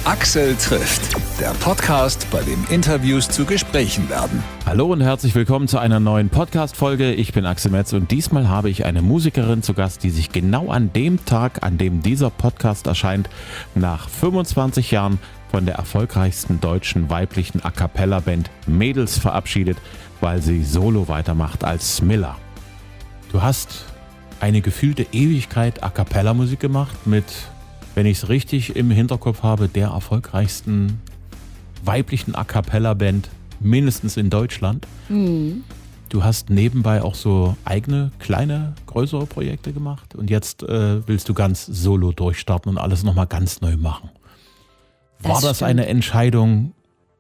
Axel trifft, der Podcast, bei dem Interviews zu Gesprächen werden. Hallo und herzlich willkommen zu einer neuen Podcast-Folge. Ich bin Axel Metz und diesmal habe ich eine Musikerin zu Gast, die sich genau an dem Tag, an dem dieser Podcast erscheint, nach 25 Jahren von der erfolgreichsten deutschen weiblichen A-Cappella-Band Mädels verabschiedet, weil sie solo weitermacht als Smilla. Du hast eine gefühlte Ewigkeit A-Cappella-Musik gemacht mit, wenn ich es richtig im Hinterkopf habe, der erfolgreichsten weiblichen A-Cappella-Band mindestens in Deutschland. Mhm. Du hast nebenbei auch so eigene, kleine, größere Projekte gemacht und jetzt willst du ganz solo durchstarten und alles nochmal ganz neu machen. War das eine Entscheidung,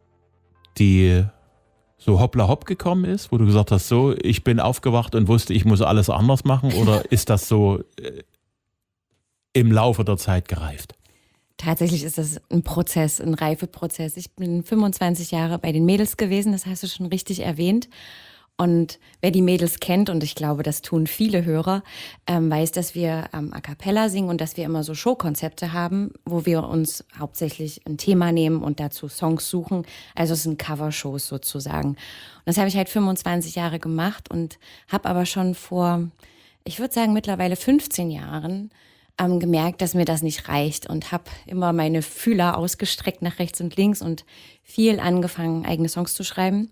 die so hoppla hopp gekommen ist, wo du gesagt hast, so, ich bin aufgewacht und wusste, ich muss alles anders machen, oder ist das so im Laufe der Zeit gereift? Tatsächlich ist das ein Prozess, ein Reifeprozess. Ich bin 25 Jahre bei den Mädels gewesen, das hast du schon richtig erwähnt. Und wer die Mädels kennt, und ich glaube, das tun viele Hörer, weiß, dass wir A Cappella singen und dass wir immer so Showkonzepte haben, wo wir uns hauptsächlich ein Thema nehmen und dazu Songs suchen. Also es sind Covershows sozusagen. Und das habe ich halt 25 Jahre gemacht und habe aber schon vor, ich würde sagen mittlerweile 15 Jahren, gemerkt, dass mir das nicht reicht und habe immer meine Fühler ausgestreckt nach rechts und links und viel angefangen, eigene Songs zu schreiben.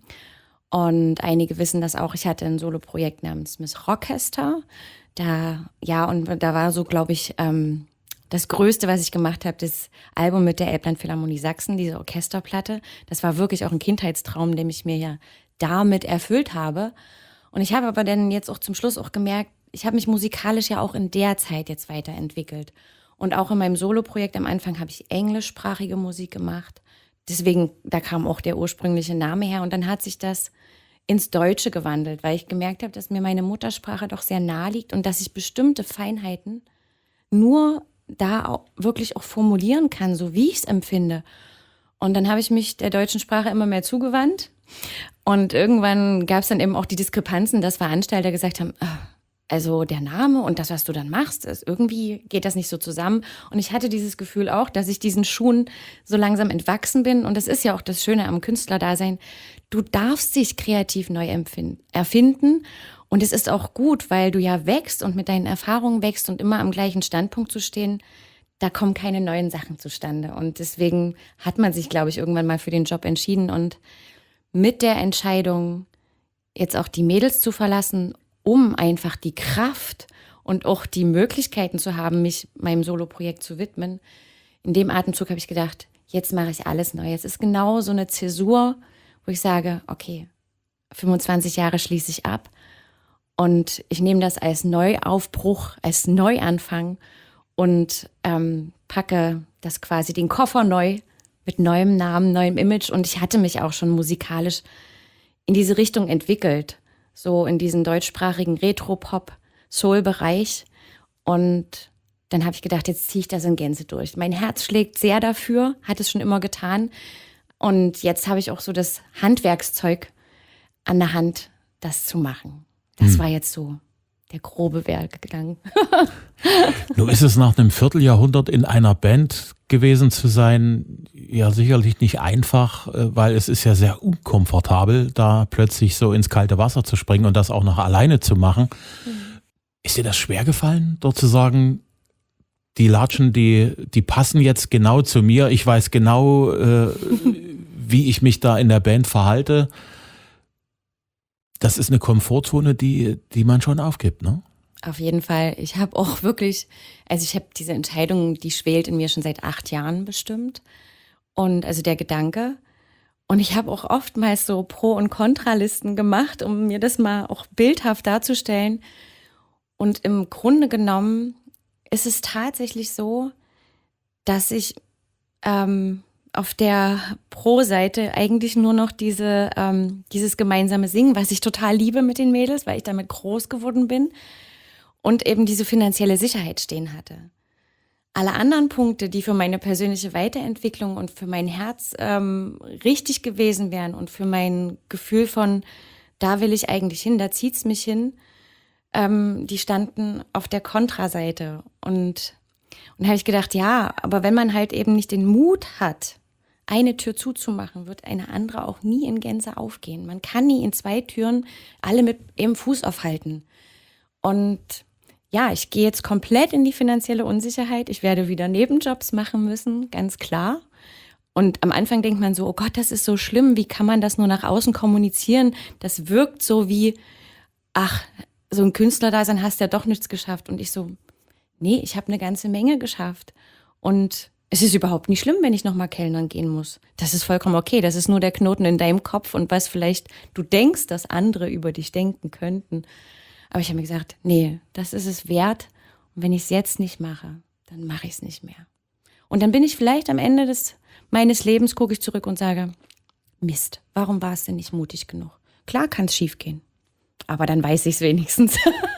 Und einige wissen das auch, ich hatte ein Soloprojekt namens Miss Rockester. Da war so, glaube ich, das Größte, was ich gemacht habe, das Album mit der Elbland Philharmonie Sachsen, diese Orchesterplatte. Das war wirklich auch ein Kindheitstraum, den ich mir ja damit erfüllt habe. Und ich habe aber dann jetzt auch zum Schluss auch gemerkt, ich habe mich musikalisch ja auch in der Zeit jetzt weiterentwickelt. Und auch in meinem Soloprojekt am Anfang habe ich englischsprachige Musik gemacht. Deswegen, da kam auch der ursprüngliche Name her. Und dann hat sich das ins Deutsche gewandelt, weil ich gemerkt habe, dass mir meine Muttersprache doch sehr nahe liegt und dass ich bestimmte Feinheiten nur da auch wirklich auch formulieren kann, so wie ich es empfinde. Und dann habe ich mich der deutschen Sprache immer mehr zugewandt. Und irgendwann gab es dann eben auch die Diskrepanzen, dass Veranstalter gesagt haben, also der Name und das, was du dann machst, irgendwie geht das nicht so zusammen. Und ich hatte dieses Gefühl auch, dass ich diesen Schuhen so langsam entwachsen bin. Und das ist ja auch das Schöne am Künstlerdasein. Du darfst dich kreativ neu erfinden. Und es ist auch gut, weil du ja wächst und mit deinen Erfahrungen wächst und immer am gleichen Standpunkt zu stehen, da kommen keine neuen Sachen zustande. Und deswegen hat man sich, glaube ich, irgendwann mal für den Job entschieden. Und mit der Entscheidung, jetzt auch die Mädels zu verlassen, um einfach die Kraft und auch die Möglichkeiten zu haben, mich meinem Soloprojekt zu widmen. In dem Atemzug habe ich gedacht, jetzt mache ich alles neu. Es ist genau so eine Zäsur, wo ich sage, okay, 25 Jahre schließe ich ab und ich nehme das als Neuaufbruch, als Neuanfang und packe das quasi den Koffer neu mit neuem Namen, neuem Image. Und ich hatte mich auch schon musikalisch in diese Richtung entwickelt. So in diesen deutschsprachigen Retro-Pop-Soul-Bereich. Und dann habe ich gedacht, jetzt ziehe ich das in Gänze durch. Mein Herz schlägt sehr dafür, hat es schon immer getan. Und jetzt habe ich auch so das Handwerkszeug an der Hand, das zu machen. Das war jetzt so der grobe Werdegang. Nun ist es nach einem Vierteljahrhundert in einer Band gewesen zu sein, ja sicherlich nicht einfach, weil es ist ja sehr unkomfortabel, da plötzlich so ins kalte Wasser zu springen und das auch noch alleine zu machen. Ist dir das schwer gefallen, dort zu sagen, die Latschen, die passen jetzt genau zu mir, ich weiß genau, wie ich mich da in der Band verhalte? Das ist eine Komfortzone, die man schon aufgibt, ne? Auf jeden Fall. Ich habe auch wirklich, also ich habe diese Entscheidung, die schwelt in mir schon seit 8 Jahren bestimmt. Und also der Gedanke. Und ich habe auch oftmals so Pro- und Kontralisten gemacht, um mir das mal auch bildhaft darzustellen. Und im Grunde genommen ist es tatsächlich so, dass ich auf der Pro-Seite eigentlich nur noch dieses gemeinsame Singen, was ich total liebe mit den Mädels, weil ich damit groß geworden bin und eben diese finanzielle Sicherheit stehen hatte. Alle anderen Punkte, die für meine persönliche Weiterentwicklung und für mein Herz richtig gewesen wären und für mein Gefühl von, da will ich eigentlich hin, da zieht's mich hin, die standen auf der Kontraseite. Und Und da habe ich gedacht, ja, aber wenn man halt eben nicht den Mut hat, eine Tür zuzumachen, wird eine andere auch nie in Gänze aufgehen. Man kann nie in 2 Türen alle mit einem Fuß aufhalten. Und ja, ich gehe jetzt komplett in die finanzielle Unsicherheit. Ich werde wieder Nebenjobs machen müssen, ganz klar. Und am Anfang denkt man so, oh Gott, das ist so schlimm. Wie kann man das nur nach außen kommunizieren? Das wirkt so wie, ach, so ein Künstlerdasein hast ja doch nichts geschafft. Und ich so, nee, ich habe eine ganze Menge geschafft. Und es ist überhaupt nicht schlimm, wenn ich nochmal kellnern gehen muss. Das ist vollkommen okay. Das ist nur der Knoten in deinem Kopf und was vielleicht du denkst, dass andere über dich denken könnten. Aber ich habe mir gesagt, nee, das ist es wert. Und wenn ich es jetzt nicht mache, dann mache ich es nicht mehr. Und dann bin ich vielleicht am Ende meines Lebens, gucke ich zurück und sage, Mist, warum war es denn nicht mutig genug? Klar kann es schief gehen, aber dann weiß ich es wenigstens.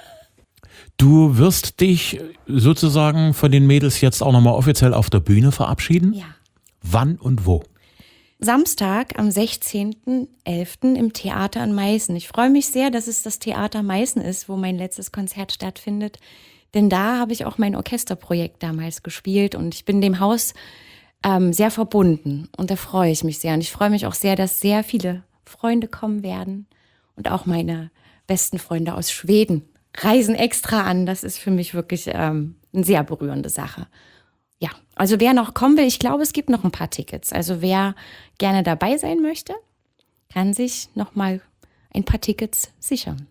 Du wirst dich sozusagen von den Mädels jetzt auch nochmal offiziell auf der Bühne verabschieden? Ja. Wann und wo? Samstag am 16.11. im Theater in Meißen. Ich freue mich sehr, dass es das Theater Meißen ist, wo mein letztes Konzert stattfindet. Denn da habe ich auch mein Orchesterprojekt damals gespielt und ich bin dem Haus sehr verbunden. Und da freue ich mich sehr. Und ich freue mich auch sehr, dass sehr viele Freunde kommen werden. Und auch meine besten Freunde aus Schweden reisen extra an. Das ist für mich wirklich eine sehr berührende Sache. Ja, also wer noch kommen will, ich glaube, es gibt noch ein paar Tickets. Also wer gerne dabei sein möchte, kann sich noch mal ein paar Tickets sichern.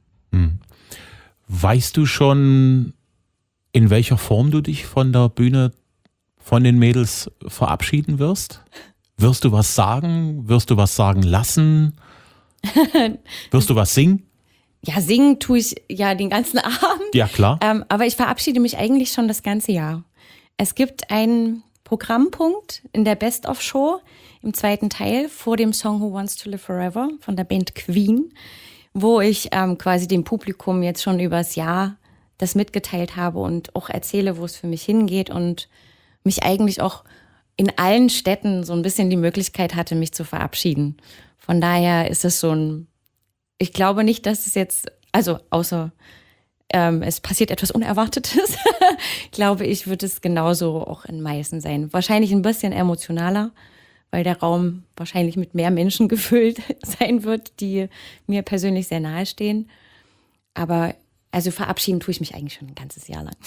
Weißt du schon, in welcher Form du dich von der Bühne, von den Mädels verabschieden wirst? Wirst du was sagen? Wirst du was sagen lassen? Wirst du was singen? Ja, singen tue ich ja den ganzen Abend. Ja, klar. Aber ich verabschiede mich eigentlich schon das ganze Jahr. Es gibt einen Programmpunkt in der Best-of-Show im 2. Teil vor dem Song Who Wants to Live Forever von der Band Queen, wo ich quasi dem Publikum jetzt schon übers Jahr das mitgeteilt habe und auch erzähle, wo es für mich hingeht und mich eigentlich auch in allen Städten so ein bisschen die Möglichkeit hatte, mich zu verabschieden. Von daher ist es so ein, ich glaube nicht, dass es jetzt, also außer es passiert etwas Unerwartetes, glaube ich, wird es genauso auch in Meißen sein. Wahrscheinlich ein bisschen emotionaler, weil der Raum wahrscheinlich mit mehr Menschen gefüllt sein wird, die mir persönlich sehr nahe stehen. Aber also verabschieden tue ich mich eigentlich schon ein ganzes Jahr lang.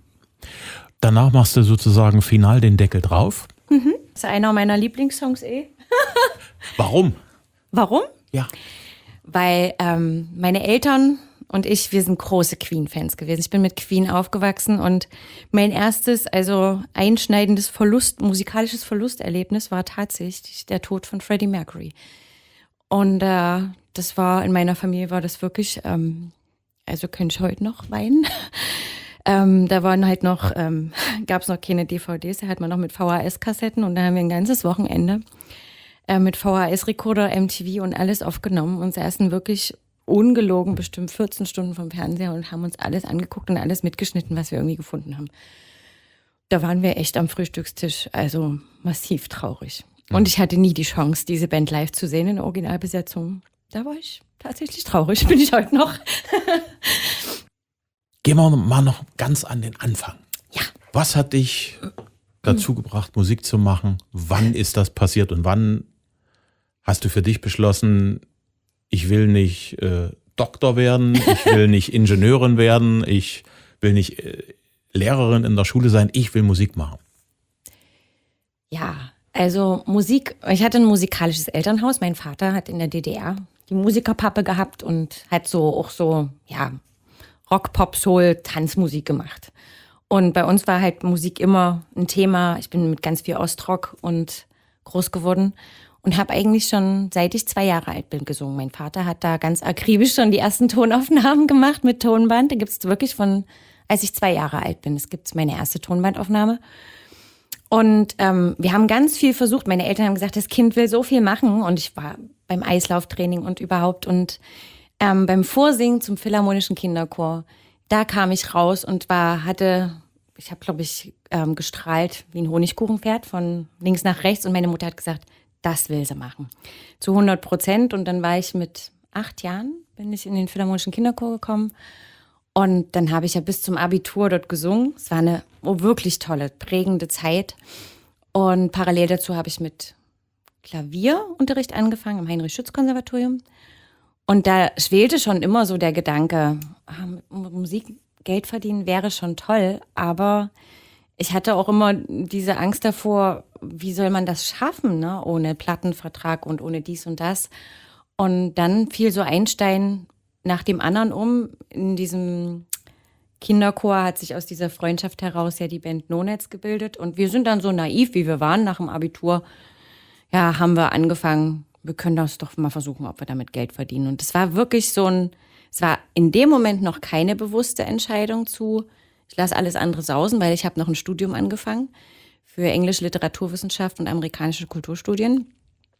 Danach machst du sozusagen final den Deckel drauf. Das ist einer meiner Lieblingssongs Warum? Warum? Ja. Weil meine Eltern und wir sind große Queen-Fans gewesen. Ich bin mit Queen aufgewachsen und mein erstes, also einschneidendes musikalisches Verlusterlebnis war tatsächlich der Tod von Freddie Mercury. Und das war, in meiner Familie war das wirklich, also könnte ich heute noch weinen. Da waren halt noch, gab es noch keine DVDs, da hat man noch mit VHS-Kassetten und da haben wir ein ganzes Wochenende mit VHS-Rekorder, MTV und alles aufgenommen und saßen wirklich ungelogen bestimmt 14 Stunden vom Fernseher und haben uns alles angeguckt und alles mitgeschnitten, was wir irgendwie gefunden haben. Da waren wir echt am Frühstückstisch, also massiv traurig. Und ich hatte nie die Chance, diese Band live zu sehen in der Originalbesetzung. Da war ich tatsächlich traurig, bin ich heute noch. Gehen wir mal noch ganz an den Anfang. Ja. Was hat dich dazu gebracht, Musik zu machen? Wann ist das passiert und wann hast du für dich beschlossen, ich will nicht Doktor werden, ich will nicht Ingenieurin werden, ich will nicht Lehrerin in der Schule sein, ich will Musik machen? Ja, also Musik, ich hatte ein musikalisches Elternhaus. Mein Vater hat in der DDR die Musikerpappe gehabt und hat Rock, Pop, Soul, Tanzmusik gemacht. Und bei uns war halt Musik immer ein Thema. Ich bin mit ganz viel Ostrock und groß geworden und habe eigentlich schon, seit ich 2 Jahre alt bin, gesungen. Mein Vater hat da ganz akribisch schon die ersten Tonaufnahmen gemacht mit Tonband. Da gibt es wirklich als ich 2 Jahre alt bin, es gibt meine erste Tonbandaufnahme. Und wir haben ganz viel versucht. Meine Eltern haben gesagt, das Kind will so viel machen. Und ich war beim Eislauftraining und überhaupt. Und beim Vorsingen zum Philharmonischen Kinderchor, da kam ich raus und ich habe, glaube ich, gestrahlt wie ein Honigkuchenpferd von links nach rechts. Und meine Mutter hat gesagt, das will sie machen. Zu 100%. Und dann war ich mit 8 Jahren, bin ich in den Philharmonischen Kinderchor gekommen. Und dann habe ich ja bis zum Abitur dort gesungen. Es war eine wirklich tolle, prägende Zeit. Und parallel dazu habe ich mit Klavierunterricht angefangen im Heinrich-Schütz-Konservatorium. Und da schwelte schon immer so der Gedanke, mit Musik Geld verdienen wäre schon toll, aber ich hatte auch immer diese Angst davor, wie soll man das schaffen, ne? Ohne Plattenvertrag und ohne dies und das. Und dann fiel so ein Stein nach dem anderen um. In diesem Kinderchor hat sich aus dieser Freundschaft heraus ja die Band No-Netz gebildet. Und wir sind dann so naiv, wie wir waren nach dem Abitur, ja, haben wir angefangen, wir können das doch mal versuchen, ob wir damit Geld verdienen. Und es war wirklich es war in dem Moment noch keine bewusste Entscheidung ich lasse alles andere sausen, weil ich habe noch ein Studium angefangen für Englische Literaturwissenschaft und amerikanische Kulturstudien.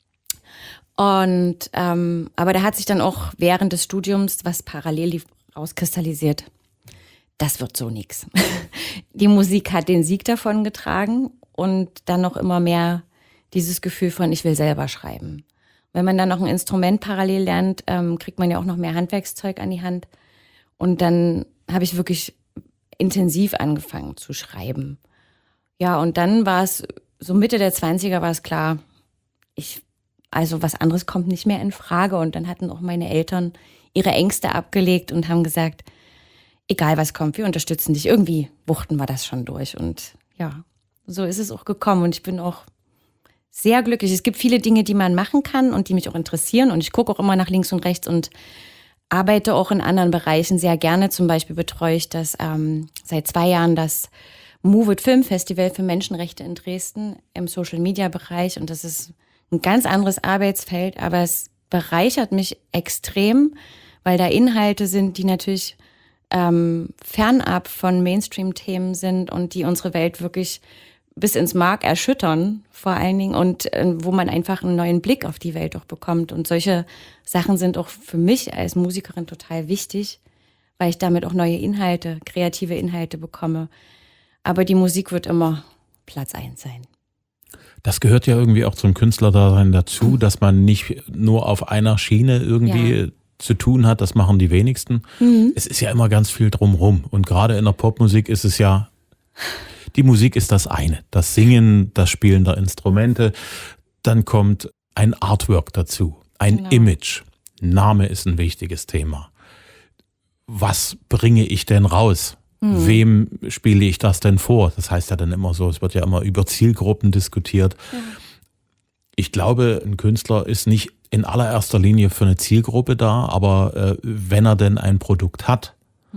Und aber da hat sich dann auch während des Studiums, was parallel lief, rauskristallisiert. Das wird so nix. Die Musik hat den Sieg davon getragen und dann noch immer mehr dieses Gefühl von, ich will selber schreiben. Wenn man dann noch ein Instrument parallel lernt, kriegt man ja auch noch mehr Handwerkszeug an die Hand. Und dann habe ich wirklich intensiv angefangen zu schreiben. Ja, und dann war es, so Mitte der 20er war es klar, also was anderes kommt nicht mehr in Frage. Und dann hatten auch meine Eltern ihre Ängste abgelegt und haben gesagt, egal was kommt, wir unterstützen dich. Irgendwie wuchten wir das schon durch. Und ja, so ist es auch gekommen. Und ich bin auch sehr glücklich. Es gibt viele Dinge, die man machen kann und die mich auch interessieren. Und ich gucke auch immer nach links und rechts und arbeite auch in anderen Bereichen sehr gerne. Zum Beispiel betreue ich seit 2 Jahren das Move It Film Festival für Menschenrechte in Dresden im Social-Media-Bereich. Und das ist ein ganz anderes Arbeitsfeld, aber es bereichert mich extrem, weil da Inhalte sind, die natürlich fernab von Mainstream-Themen sind und die unsere Welt wirklich bis ins Mark erschüttern, vor allen Dingen, und wo man einfach einen neuen Blick auf die Welt auch bekommt. Und solche Sachen sind auch für mich als Musikerin total wichtig, weil ich damit auch neue Inhalte, kreative Inhalte bekomme. Aber die Musik wird immer Platz 1 sein. Das gehört ja irgendwie auch zum Künstlerdasein dazu, dass man nicht nur auf einer Schiene irgendwie zu tun hat. Das machen die wenigsten. Es ist ja immer ganz viel drumherum. Und gerade in der Popmusik ist es ja, die Musik ist das eine. Das Singen, das Spielen der Instrumente. Dann kommt ein Artwork dazu, ein Image. Name ist ein wichtiges Thema. Was bringe ich denn raus? Wem spiele ich das denn vor? Das heißt ja dann immer so, es wird ja immer über Zielgruppen diskutiert. Ja. Ich glaube, ein Künstler ist nicht in allererster Linie für eine Zielgruppe da, aber wenn er denn ein Produkt hat,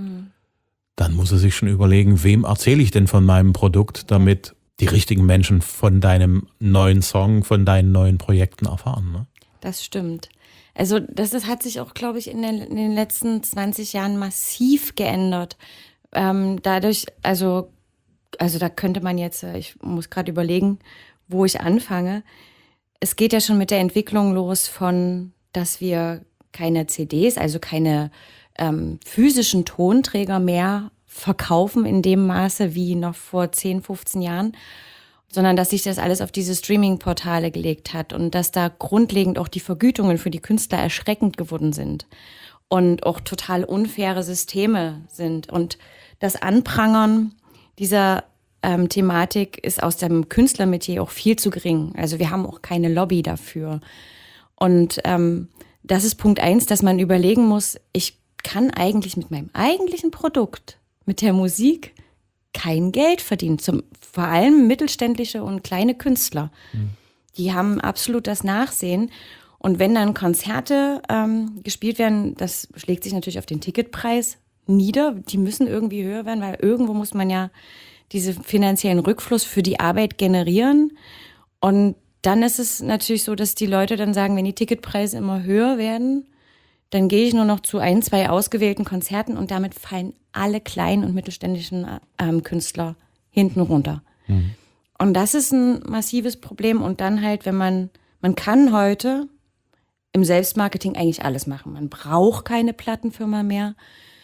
dann muss er sich schon überlegen, wem erzähle ich denn von meinem Produkt, damit die richtigen Menschen von deinem neuen Song, von deinen neuen Projekten erfahren. Ne? Das stimmt. Also das hat sich auch, glaube ich, in den letzten 20 Jahren massiv geändert. Dadurch, also da könnte man jetzt, ich muss gerade überlegen, wo ich anfange. Es geht ja schon mit der Entwicklung los dass wir keine CDs, also keine physischen Tonträger mehr verkaufen in dem Maße wie noch vor 10, 15 Jahren, sondern dass sich das alles auf diese Streaming-Portale gelegt hat und dass da grundlegend auch die Vergütungen für die Künstler erschreckend geworden sind und auch total unfaire Systeme sind. Und das Anprangern dieser Thematik ist aus dem Künstlermetier auch viel zu gering. Also wir haben auch keine Lobby dafür. Und das ist Punkt 1, dass man überlegen muss, ich kann eigentlich mit meinem eigentlichen Produkt, mit der Musik, kein Geld verdienen. Vor allem mittelständische und kleine Künstler. Die haben absolut das Nachsehen. Und wenn dann Konzerte gespielt werden, das schlägt sich natürlich auf den Ticketpreis nieder. Die müssen irgendwie höher werden, weil irgendwo muss man ja diesen finanziellen Rückfluss für die Arbeit generieren. Und dann ist es natürlich so, dass die Leute dann sagen, wenn die Ticketpreise immer höher werden, dann gehe ich nur noch zu 1, 2 ausgewählten Konzerten und damit fallen alle kleinen und mittelständischen Künstler hinten runter. Und das ist ein massives Problem. Und dann halt, wenn man kann heute im Selbstmarketing eigentlich alles machen. Man braucht keine Plattenfirma mehr.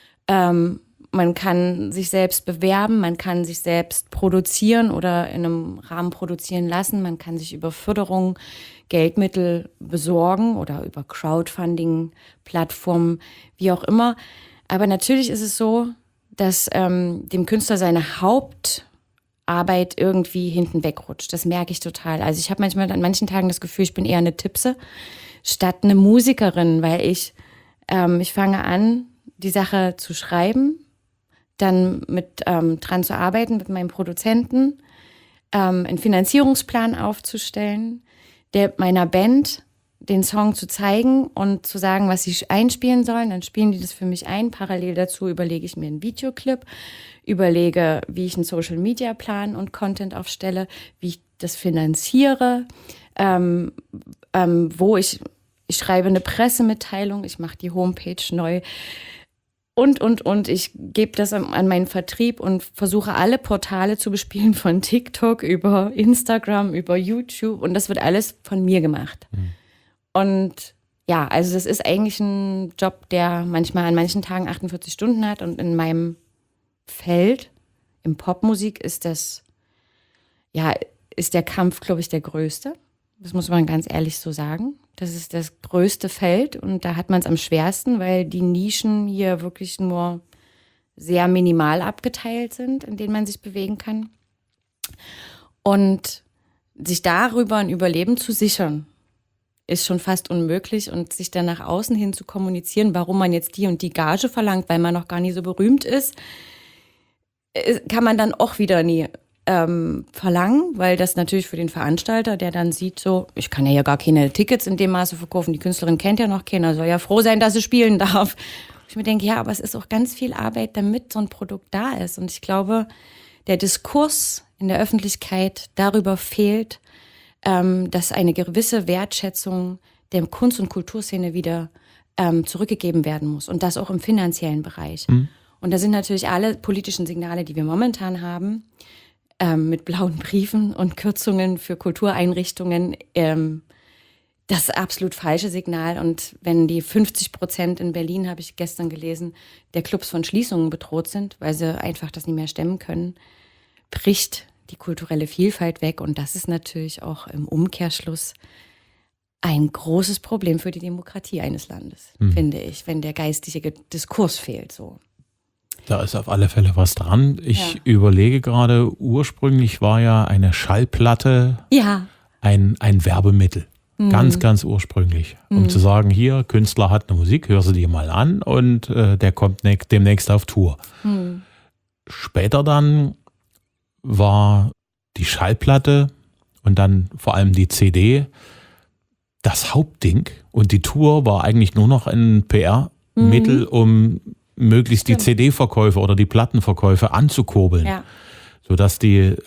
Man kann sich selbst bewerben, man kann sich selbst produzieren oder in einem Rahmen produzieren lassen. Man kann sich über Förderung Geldmittel besorgen oder über Crowdfunding-Plattformen, wie auch immer. Aber natürlich ist es so, dass dem Künstler seine Hauptarbeit irgendwie hinten wegrutscht. Das merke ich total. Also ich habe manchmal an manchen Tagen das Gefühl, ich bin eher eine Tippse statt eine Musikerin, weil ich fange an, die Sache zu schreiben, dann dran zu arbeiten mit meinem Produzenten, einen Finanzierungsplan aufzustellen, meiner Band den Song zu zeigen und zu sagen, was sie einspielen sollen. Dann spielen die das für mich ein. Parallel dazu überlege ich mir einen Videoclip, überlege, wie ich einen Social-Media-Plan und Content aufstelle, wie ich das finanziere, wo ich schreibe eine Pressemitteilung, ich mache die Homepage neu und. Ich gebe das an meinen Vertrieb und versuche alle Portale zu bespielen, von TikTok über Instagram, über YouTube, und das wird alles von mir gemacht. Und ja, also das ist eigentlich ein Job, der manchmal an manchen Tagen 48 Stunden hat, und in meinem Feld, im Popmusik, ist der Kampf, glaube ich, der größte. Das muss man ganz ehrlich so sagen. Das ist das größte Feld, und da hat man es am schwersten, weil die Nischen hier wirklich nur sehr minimal abgeteilt sind, in denen man sich bewegen kann. Und sich darüber ein Überleben zu sichern, ist schon fast unmöglich, und sich dann nach außen hin zu kommunizieren, warum man jetzt die und die Gage verlangt, weil man noch gar nie so berühmt ist, kann man dann auch wieder nie verlangen, weil das natürlich für den Veranstalter, der dann sieht, so, ich kann ja gar keine Tickets in dem Maße verkaufen, die Künstlerin kennt ja noch keiner, soll ja froh sein, dass sie spielen darf. Ich mir denke, ja, aber es ist auch ganz viel Arbeit, damit so ein Produkt da ist. Und ich glaube, der Diskurs in der Öffentlichkeit darüber fehlt, dass eine gewisse Wertschätzung der Kunst- und Kulturszene wieder zurückgegeben werden muss. Und das auch im finanziellen Bereich. Und da sind natürlich alle politischen Signale, die wir momentan haben, mit blauen Briefen und Kürzungen für Kultureinrichtungen, das absolut falsche Signal. Und wenn die 50% in Berlin, habe ich gestern gelesen, der Clubs von Schließungen bedroht sind, weil sie einfach das nicht mehr stemmen können, bricht die kulturelle Vielfalt weg. Und das ist natürlich auch im Umkehrschluss ein großes Problem für die Demokratie eines Landes, finde ich, wenn der geistige Diskurs fehlt, so. Da ist auf alle Fälle was dran. Ich überlege gerade, ursprünglich war ja eine Schallplatte ein Werbemittel. Ganz, ganz ursprünglich. Um zu sagen, hier, Künstler hat eine Musik, hör sie dir mal an, und der kommt demnächst auf Tour. Später dann war die Schallplatte und dann vor allem die CD das Hauptding, und die Tour war eigentlich nur noch ein PR-Mittel, um möglichst die CD-Verkäufe oder die Plattenverkäufe anzukurbeln. Ja. Sodass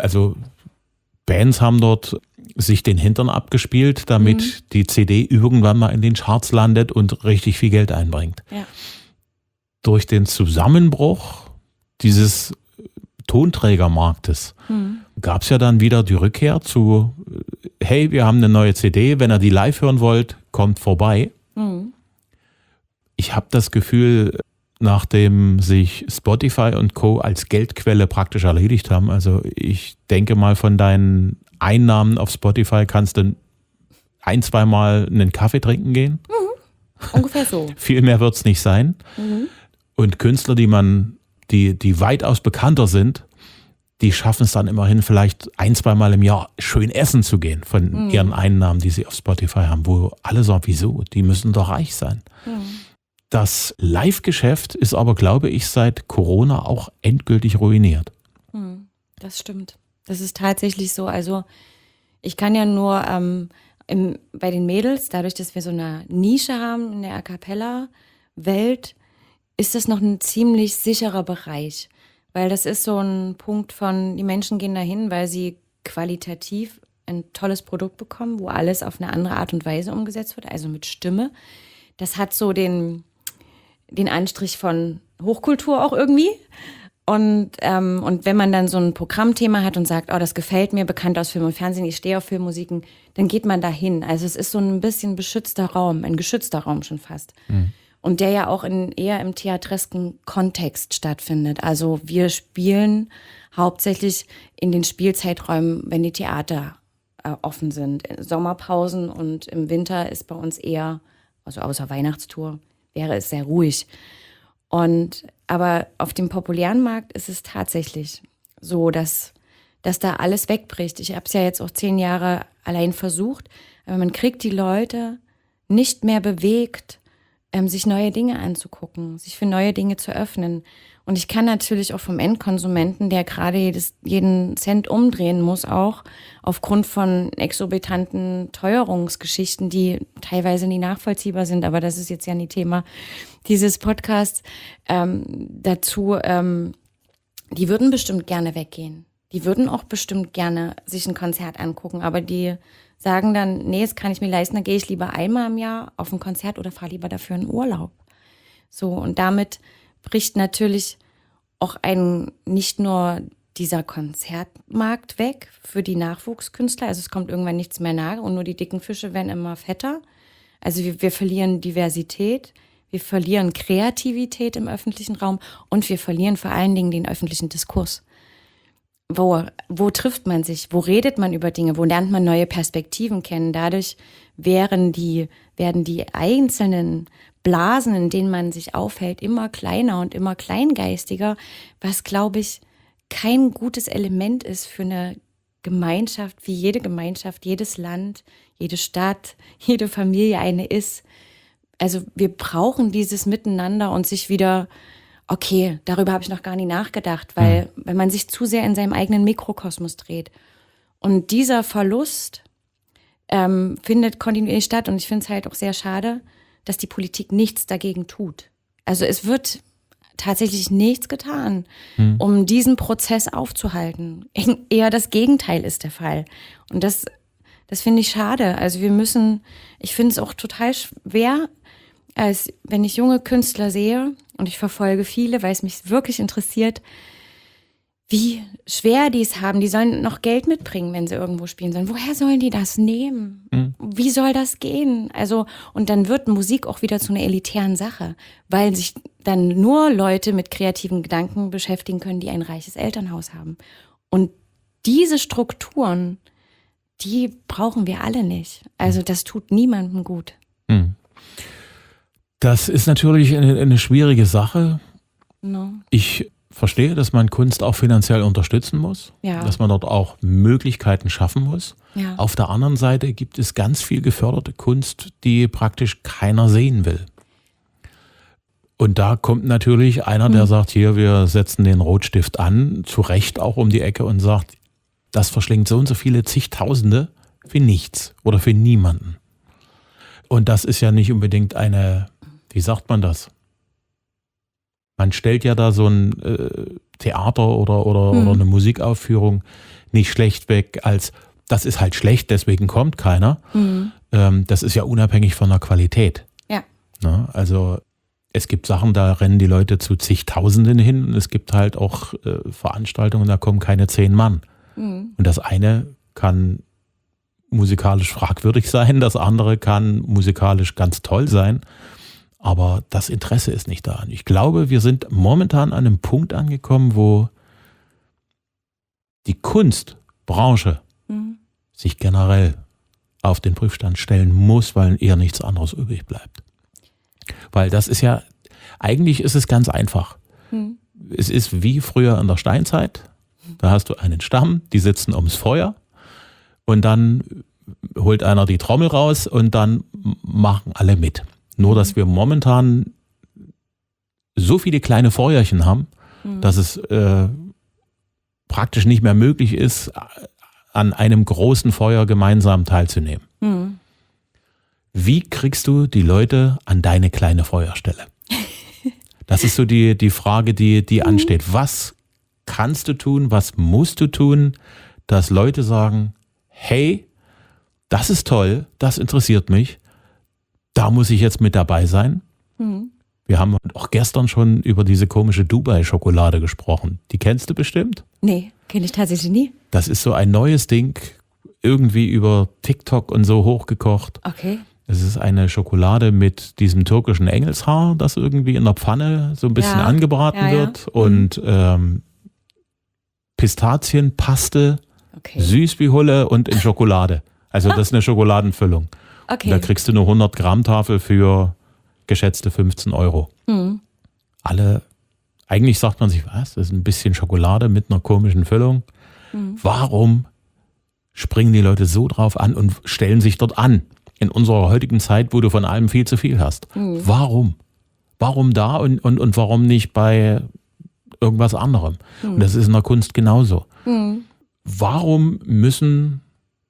Bands haben dort sich den Hintern abgespielt, damit die CD irgendwann mal in den Charts landet und richtig viel Geld einbringt. Ja. Durch den Zusammenbruch dieses Tonträgermarktes gab es ja dann wieder die Rückkehr zu, hey, wir haben eine neue CD, wenn ihr die live hören wollt, kommt vorbei. Ich habe das Gefühl, nachdem sich Spotify und Co. als Geldquelle praktisch erledigt haben, also ich denke mal, von deinen Einnahmen auf Spotify kannst du 1-2 Mal einen Kaffee trinken gehen. Ungefähr so. Viel mehr wird es nicht sein. Und Künstler, die weitaus bekannter sind, die schaffen es dann immerhin vielleicht 1-2 Mal im Jahr schön essen zu gehen von ihren Einnahmen, die sie auf Spotify haben, wo alle sagen, wieso? Die müssen doch reich sein. Das Live-Geschäft ist aber, glaube ich, seit Corona auch endgültig ruiniert. Das stimmt. Das ist tatsächlich so. Also ich kann ja nur bei den Mädels, dadurch, dass wir so eine Nische haben in der A-Cappella-Welt, ist das noch ein ziemlich sicherer Bereich. Weil das ist so ein Punkt von, die Menschen gehen dahin, weil sie qualitativ ein tolles Produkt bekommen, wo alles auf eine andere Art und Weise umgesetzt wird, also mit Stimme. Das hat so den Anstrich von Hochkultur auch irgendwie. Und wenn man dann so ein Programmthema hat und sagt, oh, das gefällt mir, bekannt aus Film und Fernsehen, ich stehe auf Filmmusiken, dann geht man dahin. Also es ist so ein bisschen beschützter Raum, ein geschützter Raum schon fast. Und der ja auch eher im theatresken Kontext stattfindet. Also wir spielen hauptsächlich in den Spielzeiträumen, wenn die Theater offen sind. Sommerpausen, und im Winter ist bei uns eher, also außer Weihnachtstour, wäre es sehr ruhig. Aber auf dem populären Markt ist es tatsächlich so, dass da alles wegbricht. Ich habe es ja jetzt auch 10 Jahre allein versucht, aber man kriegt die Leute nicht mehr bewegt, sich neue Dinge anzugucken, sich für neue Dinge zu öffnen. Und ich kann natürlich auch vom Endkonsumenten, der gerade jeden Cent umdrehen muss, auch aufgrund von exorbitanten Teuerungsgeschichten, die teilweise nie nachvollziehbar sind, aber das ist jetzt ja nicht Thema dieses Podcasts, dazu, die würden bestimmt gerne weggehen. Die würden auch bestimmt gerne sich ein Konzert angucken, aber die sagen dann, nee, das kann ich mir leisten, dann gehe ich lieber einmal im Jahr auf ein Konzert oder fahre lieber dafür in Urlaub. So, und damit bricht natürlich auch nicht nur dieser Konzertmarkt weg für die Nachwuchskünstler, also es kommt irgendwann nichts mehr nach und nur die dicken Fische werden immer fetter. Also wir verlieren Diversität, wir verlieren Kreativität im öffentlichen Raum und wir verlieren vor allen Dingen den öffentlichen Diskurs. Wo trifft man sich? Wo redet man über Dinge? Wo lernt man neue Perspektiven kennen? Dadurch werden die einzelnen Blasen, in denen man sich aufhält, immer kleiner und immer kleingeistiger, was, glaube ich, kein gutes Element ist für eine Gemeinschaft, wie jede Gemeinschaft, jedes Land, jede Stadt, jede Familie eine ist. Also wir brauchen dieses Miteinander und sich wieder, okay, darüber habe ich noch gar nicht nachgedacht, weil man sich zu sehr in seinem eigenen Mikrokosmos dreht. Und dieser Verlust findet kontinuierlich statt und ich finde es halt auch sehr schade, dass die Politik nichts dagegen tut. Also es wird tatsächlich nichts getan, um diesen Prozess aufzuhalten. Eher das Gegenteil ist der Fall. Und das finde ich schade. Also ich finde es auch total schwer, als wenn ich junge Künstler sehe, und ich verfolge viele, weil es mich wirklich interessiert, wie schwer die es haben. Die sollen noch Geld mitbringen, wenn sie irgendwo spielen sollen. Woher sollen die das nehmen? Wie soll das gehen? Also, und dann wird Musik auch wieder zu einer elitären Sache, weil sich dann nur Leute mit kreativen Gedanken beschäftigen können, die ein reiches Elternhaus haben. Und diese Strukturen, die brauchen wir alle nicht. Also das tut niemandem gut. Das ist natürlich eine schwierige Sache. No. Ich verstehe, dass man Kunst auch finanziell unterstützen muss, dass man dort auch Möglichkeiten schaffen muss. Ja. Auf der anderen Seite gibt es ganz viel geförderte Kunst, die praktisch keiner sehen will. Und da kommt natürlich einer, der sagt, hier, wir setzen den Rotstift an, zu Recht auch um die Ecke und sagt, das verschlingt so und so viele zigtausende für nichts oder für niemanden. Und das ist ja nicht unbedingt wie sagt man das? Man stellt ja da so ein Theater oder eine Musikaufführung nicht schlecht weg, als das ist halt schlecht, deswegen kommt keiner. Das ist ja unabhängig von der Qualität. Ja. Na, also es gibt Sachen, da rennen die Leute zu zigtausenden hin und es gibt halt auch Veranstaltungen, da kommen keine 10 Mann. Und das eine kann musikalisch fragwürdig sein, das andere kann musikalisch ganz toll sein. Aber das Interesse ist nicht da. Ich glaube, wir sind momentan an einem Punkt angekommen, wo die Kunstbranche sich generell auf den Prüfstand stellen muss, weil ihr nichts anderes übrig bleibt. Weil das ist ja, eigentlich ist es ganz einfach. Es ist wie früher in der Steinzeit. Da hast du einen Stamm, die sitzen ums Feuer und dann holt einer die Trommel raus und dann machen alle mit. Nur, dass wir momentan so viele kleine Feuerchen haben, dass es praktisch nicht mehr möglich ist, an einem großen Feuer gemeinsam teilzunehmen. Wie kriegst du die Leute an deine kleine Feuerstelle? Das ist so die Frage, die ansteht. Was kannst du tun, was musst du tun, dass Leute sagen, hey, das ist toll, das interessiert mich, da muss ich jetzt mit dabei sein. Wir haben auch gestern schon über diese komische Dubai-Schokolade gesprochen. Die kennst du bestimmt? Nee, kenne ich tatsächlich nie. Das ist so ein neues Ding, irgendwie über TikTok und so hochgekocht. Okay. Es ist eine Schokolade mit diesem türkischen Engelshaar, das irgendwie in der Pfanne so ein bisschen angebraten wird. Und Pistazienpaste, süß wie Hulle und in Schokolade. Also das ist eine Schokoladenfüllung. Okay. Da kriegst du eine 100 Gramm Tafel für geschätzte 15 €. eigentlich sagt man sich, was, das ist ein bisschen Schokolade mit einer komischen Füllung. Warum springen die Leute so drauf an und stellen sich dort an? In unserer heutigen Zeit, wo du von allem viel zu viel hast. Warum? Warum da und warum nicht bei irgendwas anderem? Und das ist in der Kunst genauso. Warum müssen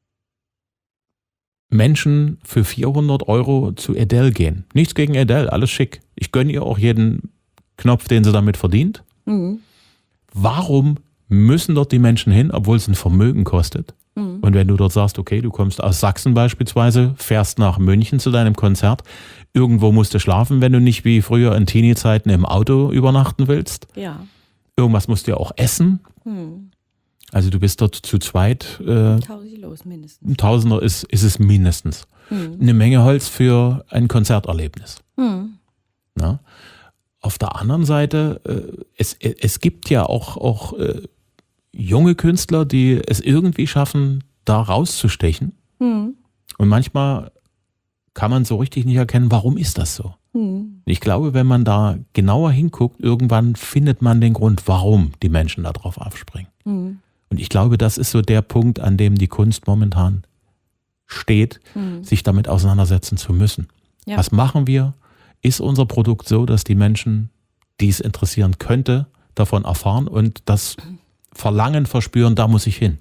Menschen für 400 € zu Adele gehen? Nichts gegen Adele, alles schick. Ich gönne ihr auch jeden Knopf, den sie damit verdient. Warum müssen dort die Menschen hin, obwohl es ein Vermögen kostet? Und wenn du dort sagst, okay, du kommst aus Sachsen beispielsweise, fährst nach München zu deinem Konzert, irgendwo musst du schlafen, wenn du nicht wie früher in Teenie-Zeiten im Auto übernachten willst. Ja. Irgendwas musst du ja auch essen. Also du bist dort zu zweit. 1000 los mindestens. Ein Tausender ist es mindestens. Eine Menge Holz für ein Konzerterlebnis. Na? Auf der anderen Seite, es gibt ja auch junge Künstler, die es irgendwie schaffen, da rauszustechen. Und manchmal kann man so richtig nicht erkennen, warum ist das so. Ich glaube, wenn man da genauer hinguckt, irgendwann findet man den Grund, warum die Menschen da drauf aufspringen. Und ich glaube, das ist so der Punkt, an dem die Kunst momentan steht, sich damit auseinandersetzen zu müssen. Ja. Was machen wir? Ist unser Produkt so, dass die Menschen, die es interessieren könnte, davon erfahren und das Verlangen verspüren, da muss ich hin?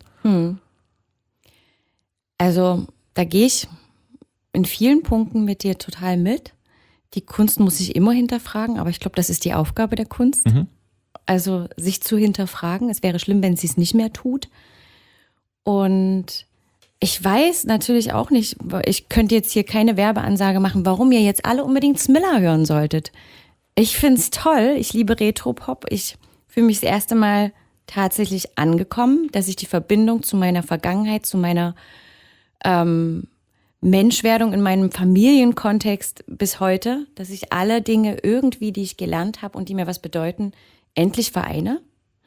Also da gehe ich in vielen Punkten mit dir total mit. Die Kunst muss sich immer hinterfragen, aber ich glaube, das ist die Aufgabe der Kunst. Also sich zu hinterfragen. Es wäre schlimm, wenn sie es nicht mehr tut. Und ich weiß natürlich auch nicht, ich könnte jetzt hier keine Werbeansage machen, warum ihr jetzt alle unbedingt Smilla hören solltet. Ich finde es toll, ich liebe Retro-Pop. Ich fühle mich das erste Mal tatsächlich angekommen, dass ich die Verbindung zu meiner Vergangenheit, zu meiner Menschwerdung in meinem Familienkontext bis heute, dass ich alle Dinge irgendwie, die ich gelernt habe und die mir was bedeuten, endlich vereine.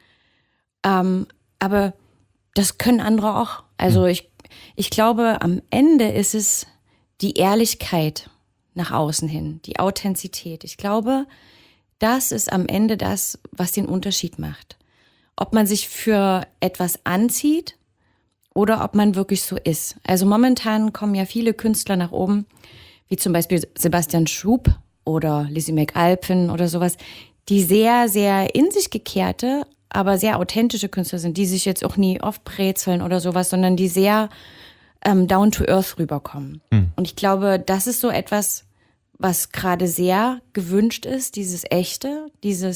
Aber das können andere auch. Also ich glaube, am Ende ist es die Ehrlichkeit nach außen hin, die Authentizität. Ich glaube, das ist am Ende das, was den Unterschied macht. Ob man sich für etwas anzieht oder ob man wirklich so ist. Also momentan kommen ja viele Künstler nach oben, wie zum Beispiel Sebastian Schub oder Lizzie McAlpin oder sowas, die sehr, sehr in sich gekehrte, aber sehr authentische Künstler sind, die sich jetzt auch nie aufbrezeln oder sowas, sondern die sehr down to earth rüberkommen. Und ich glaube, das ist so etwas, was gerade sehr gewünscht ist, dieses Echte,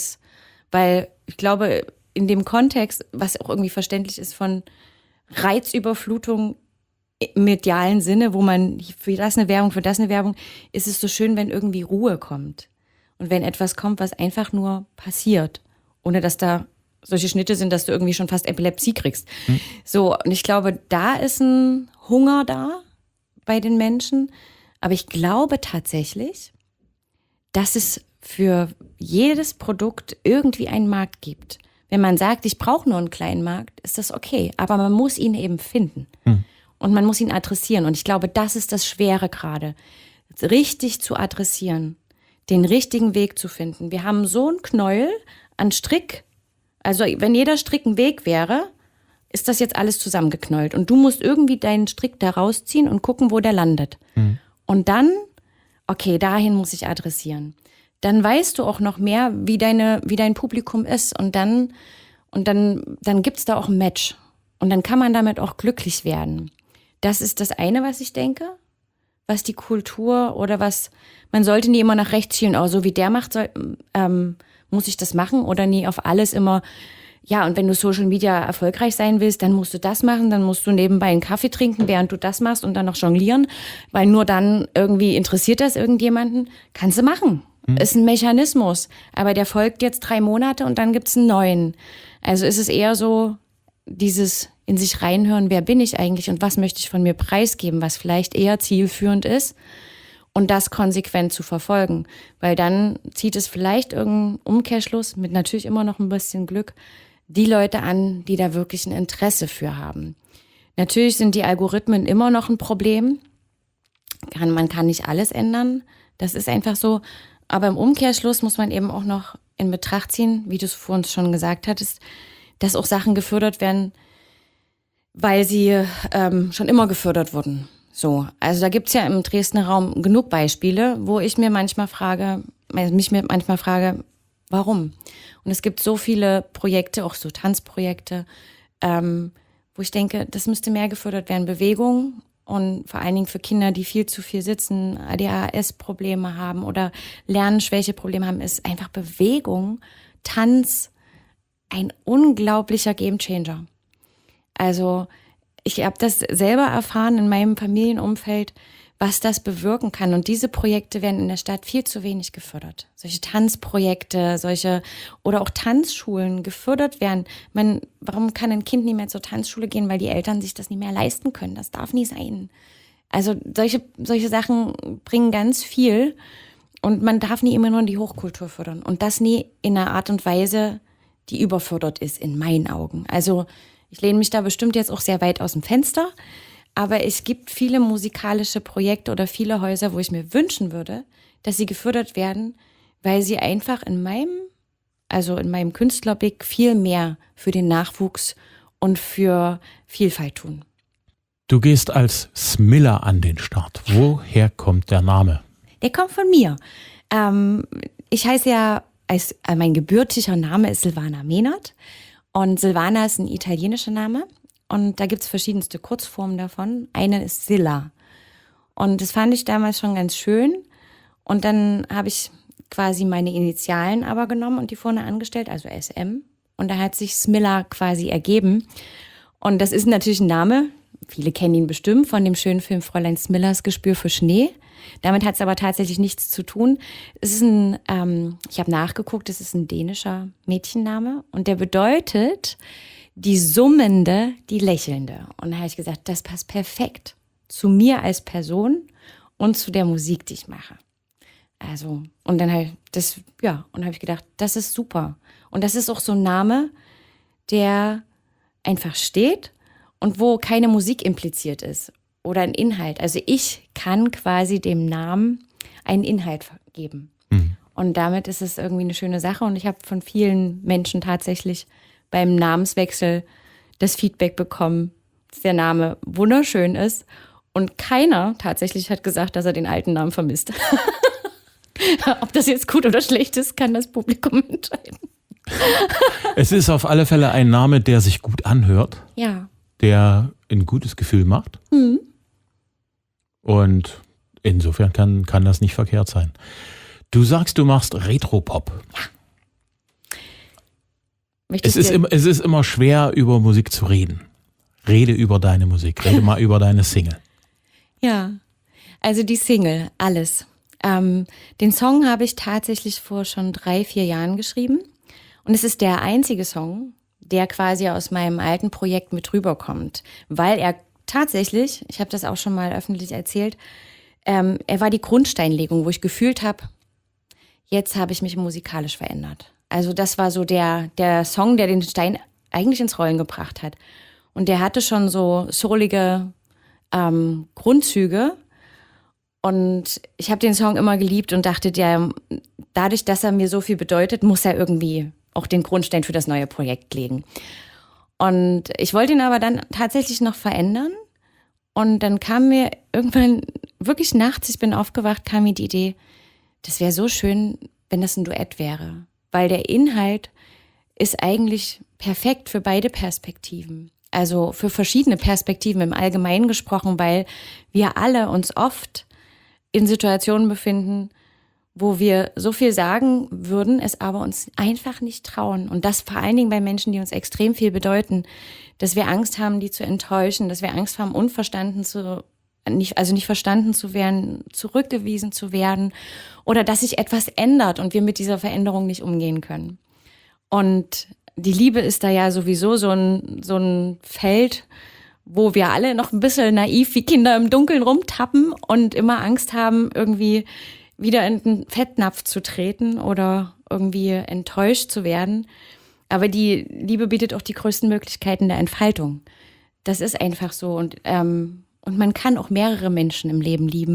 weil ich glaube, in dem Kontext, was auch irgendwie verständlich ist von Reizüberflutung im medialen Sinne, wo man für das eine Werbung, ist es so schön, wenn irgendwie Ruhe kommt. Und wenn etwas kommt, was einfach nur passiert, ohne dass da solche Schnitte sind, dass du irgendwie schon fast Epilepsie kriegst. So, und ich glaube, da ist ein Hunger da bei den Menschen. Aber ich glaube tatsächlich, dass es für jedes Produkt irgendwie einen Markt gibt. Wenn man sagt, ich brauche nur einen kleinen Markt, ist das okay. Aber man muss ihn eben finden. Und man muss ihn adressieren. Und ich glaube, das ist das Schwere gerade. Richtig zu adressieren. Den richtigen Weg zu finden. Wir haben so einen Knäuel an Strick. Also wenn jeder Strick ein Weg wäre, ist das jetzt alles zusammengeknäult. Und du musst irgendwie deinen Strick da rausziehen und gucken, wo der landet. Und dann, okay, dahin muss ich adressieren. Dann weißt du auch noch mehr, wie dein Publikum ist. Und dann gibt's da auch ein Match. Und dann kann man damit auch glücklich werden. Das ist das eine, was ich denke, was die Kultur oder was, man sollte nie immer nach rechts schielen, oh, so wie der macht, muss ich das machen oder nie auf alles immer, ja, und wenn du Social Media erfolgreich sein willst, dann musst du das machen, dann musst du nebenbei einen Kaffee trinken, während du das machst und dann noch jonglieren, weil nur dann irgendwie interessiert das irgendjemanden, kannst du machen. Ist ein Mechanismus, aber der folgt jetzt 3 Monate und dann gibt's einen neuen. Also ist es eher so dieses in sich reinhören, wer bin ich eigentlich und was möchte ich von mir preisgeben, was vielleicht eher zielführend ist und das konsequent zu verfolgen. Weil dann zieht es vielleicht irgendeinen Umkehrschluss mit natürlich immer noch ein bisschen Glück die Leute an, die da wirklich ein Interesse für haben. Natürlich sind die Algorithmen immer noch ein Problem. Man kann nicht alles ändern, das ist einfach so. Aber im Umkehrschluss muss man eben auch noch in Betracht ziehen, wie du es vor uns schon gesagt hattest, dass auch Sachen gefördert werden, weil sie schon immer gefördert wurden. So, also da gibt's ja im Dresdner Raum genug Beispiele, wo ich mir manchmal frage, warum? Und es gibt so viele Projekte, auch so Tanzprojekte, wo ich denke, das müsste mehr gefördert werden. Bewegung und vor allen Dingen für Kinder, die viel zu viel sitzen, ADHS-Probleme haben oder Lernschwächeprobleme haben, ist einfach Bewegung, Tanz ein unglaublicher Gamechanger. Also ich habe das selber erfahren in meinem Familienumfeld, was das bewirken kann. Und diese Projekte werden in der Stadt viel zu wenig gefördert. Solche Tanzprojekte, oder auch Tanzschulen gefördert werden. Warum kann ein Kind nicht mehr zur Tanzschule gehen, weil die Eltern sich das nicht mehr leisten können? Das darf nie sein. Also solche Sachen bringen ganz viel. Und man darf nie immer nur die Hochkultur fördern. Und das nie in einer Art und Weise, die überfördert ist, in meinen Augen. Also ich lehne mich da bestimmt jetzt auch sehr weit aus dem Fenster. Aber es gibt viele musikalische Projekte oder viele Häuser, wo ich mir wünschen würde, dass sie gefördert werden, weil sie einfach in meinem Künstlerblick viel mehr für den Nachwuchs und für Vielfalt tun. Du gehst als Smilla an den Start. Woher kommt der Name? Der kommt von mir. Ich heiße ja, mein gebürtiger Name ist Silvana Mehnert. Und Silvana ist ein italienischer Name. Und da gibt es verschiedenste Kurzformen davon. Eine ist Silla. Und das fand ich damals schon ganz schön. Und dann habe ich quasi meine Initialen aber genommen und die vorne angestellt, also SM. Und da hat sich Smilla quasi ergeben. Und das ist natürlich ein Name, viele kennen ihn bestimmt, von dem schönen Film Fräulein Smillas Gespür für Schnee. Damit hat es aber tatsächlich nichts zu tun. Es ist ich habe nachgeguckt, es ist ein dänischer Mädchenname. Und der bedeutet die Summende, die Lächelnde. Und da habe ich gesagt, das passt perfekt zu mir als Person und zu der Musik, die ich mache. Also, und dann habe ich gedacht, das ist super. Und das ist auch so ein Name, der einfach steht und wo keine Musik impliziert ist oder ein Inhalt. Also ich kann quasi dem Namen einen Inhalt geben. Mhm. Und damit ist es irgendwie eine schöne Sache. Und ich habe von vielen Menschen tatsächlich beim Namenswechsel das Feedback bekommen, dass der Name wunderschön ist. Und keiner tatsächlich hat gesagt, dass er den alten Namen vermisst. Ob das jetzt gut oder schlecht ist, kann das Publikum entscheiden. Es ist auf alle Fälle ein Name, der sich gut anhört. Ja. Der ein gutes Gefühl macht. Mhm. Und insofern kann das nicht verkehrt sein. Du sagst, du machst Retropop. Ja. Es ist immer schwer, über Musik zu reden. Rede über deine Musik. Rede mal über deine Single. Ja, also die Single, alles. Den Song habe ich tatsächlich vor schon 3-4 Jahren geschrieben. Und es ist der einzige Song, der quasi aus meinem alten Projekt mit rüberkommt. Weil er tatsächlich, ich habe das auch schon mal öffentlich erzählt, er war die Grundsteinlegung, wo ich gefühlt habe, jetzt habe ich mich musikalisch verändert. Also das war so der Song, der den Stein eigentlich ins Rollen gebracht hat. Und der hatte schon so soulige Grundzüge. Und ich habe den Song immer geliebt und dachte, dadurch, dass er mir so viel bedeutet, muss er irgendwie auch den Grundstein für das neue Projekt legen. Und ich wollte ihn aber dann tatsächlich noch verändern. Und dann kam mir irgendwann wirklich nachts, ich bin aufgewacht, kam mir die Idee, das wäre so schön, wenn das ein Duett wäre. Weil der Inhalt ist eigentlich perfekt für beide Perspektiven. Also für verschiedene Perspektiven im Allgemeinen gesprochen, weil wir alle uns oft in Situationen befinden, wo wir so viel sagen würden, es aber uns einfach nicht trauen. Und das vor allen Dingen bei Menschen, die uns extrem viel bedeuten, dass wir Angst haben, die zu enttäuschen, dass wir Angst haben, nicht verstanden zu werden, zurückgewiesen zu werden oder dass sich etwas ändert und wir mit dieser Veränderung nicht umgehen können. Und die Liebe ist da ja sowieso so ein Feld, wo wir alle noch ein bisschen naiv wie Kinder im Dunkeln rumtappen und immer Angst haben, irgendwie wieder in den Fettnapf zu treten oder irgendwie enttäuscht zu werden. Aber die Liebe bietet auch die größten Möglichkeiten der Entfaltung. Das ist einfach so. Und man kann auch mehrere Menschen im Leben lieben,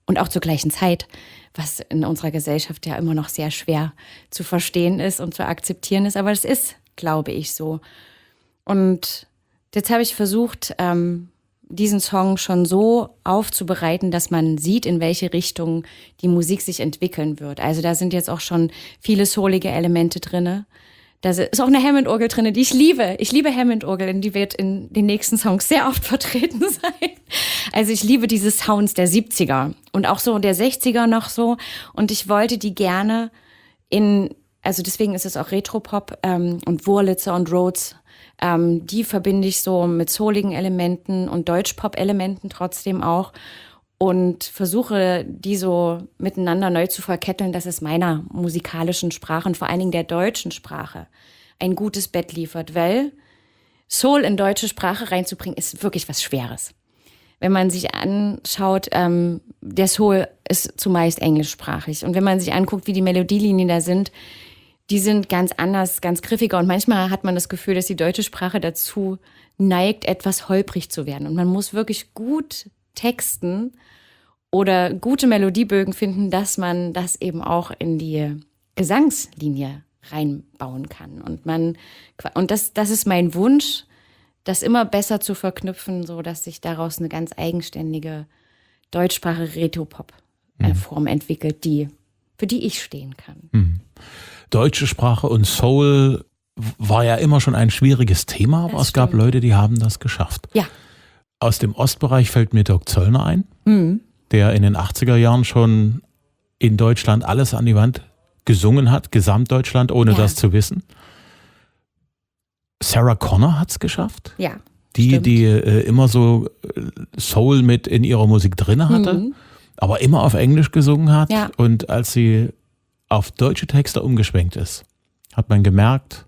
und auch zur gleichen Zeit, was in unserer Gesellschaft ja immer noch sehr schwer zu verstehen ist und zu akzeptieren ist. Aber das ist, glaube ich, so. Und jetzt habe ich versucht, diesen Song schon so aufzubereiten, dass man sieht, in welche Richtung die Musik sich entwickeln wird. Also da sind jetzt auch schon viele soulige Elemente drin. Da ist auch eine Hammond-Orgel drin, die ich liebe. Ich liebe Hammond-Orgel und die wird in den nächsten Songs sehr oft vertreten sein. Also ich liebe diese Sounds der 70er und auch so der 60er noch so. Und ich wollte die gerne also deswegen ist es auch Retropop und Wurlitzer und Rhodes. Die verbinde ich so mit souligen Elementen und Deutschpop-Elementen trotzdem auch und versuche, die so miteinander neu zu verketteln, dass es meiner musikalischen Sprache und vor allen Dingen der deutschen Sprache ein gutes Bett liefert, weil Soul in deutsche Sprache reinzubringen, ist wirklich was Schweres. Wenn man sich anschaut, der Soul ist zumeist englischsprachig und wenn man sich anguckt, wie die Melodielinien da sind, die sind ganz anders, ganz griffiger und manchmal hat man das Gefühl, dass die deutsche Sprache dazu neigt, etwas holprig zu werden. Und man muss wirklich gut texten oder gute Melodiebögen finden, dass man das eben auch in die Gesangslinie reinbauen kann. Und das ist mein Wunsch, das immer besser zu verknüpfen, so dass sich daraus eine ganz eigenständige deutschsprachige Retropop-Form entwickelt, für die ich stehen kann. Mhm. Deutsche Sprache und Soul war ja immer schon ein schwieriges Thema, aber es gab Leute, die haben das geschafft. Ja. Aus dem Ostbereich fällt mir Dirk Zöllner ein, der in den 80er Jahren schon in Deutschland alles an die Wand gesungen hat, Gesamtdeutschland, ohne das zu wissen. Sarah Connor hat es geschafft. Ja. Die immer so Soul mit in ihrer Musik drin hatte, aber immer auf Englisch gesungen hat. Ja. Und als sie auf deutsche Texte umgeschwenkt ist, hat man gemerkt,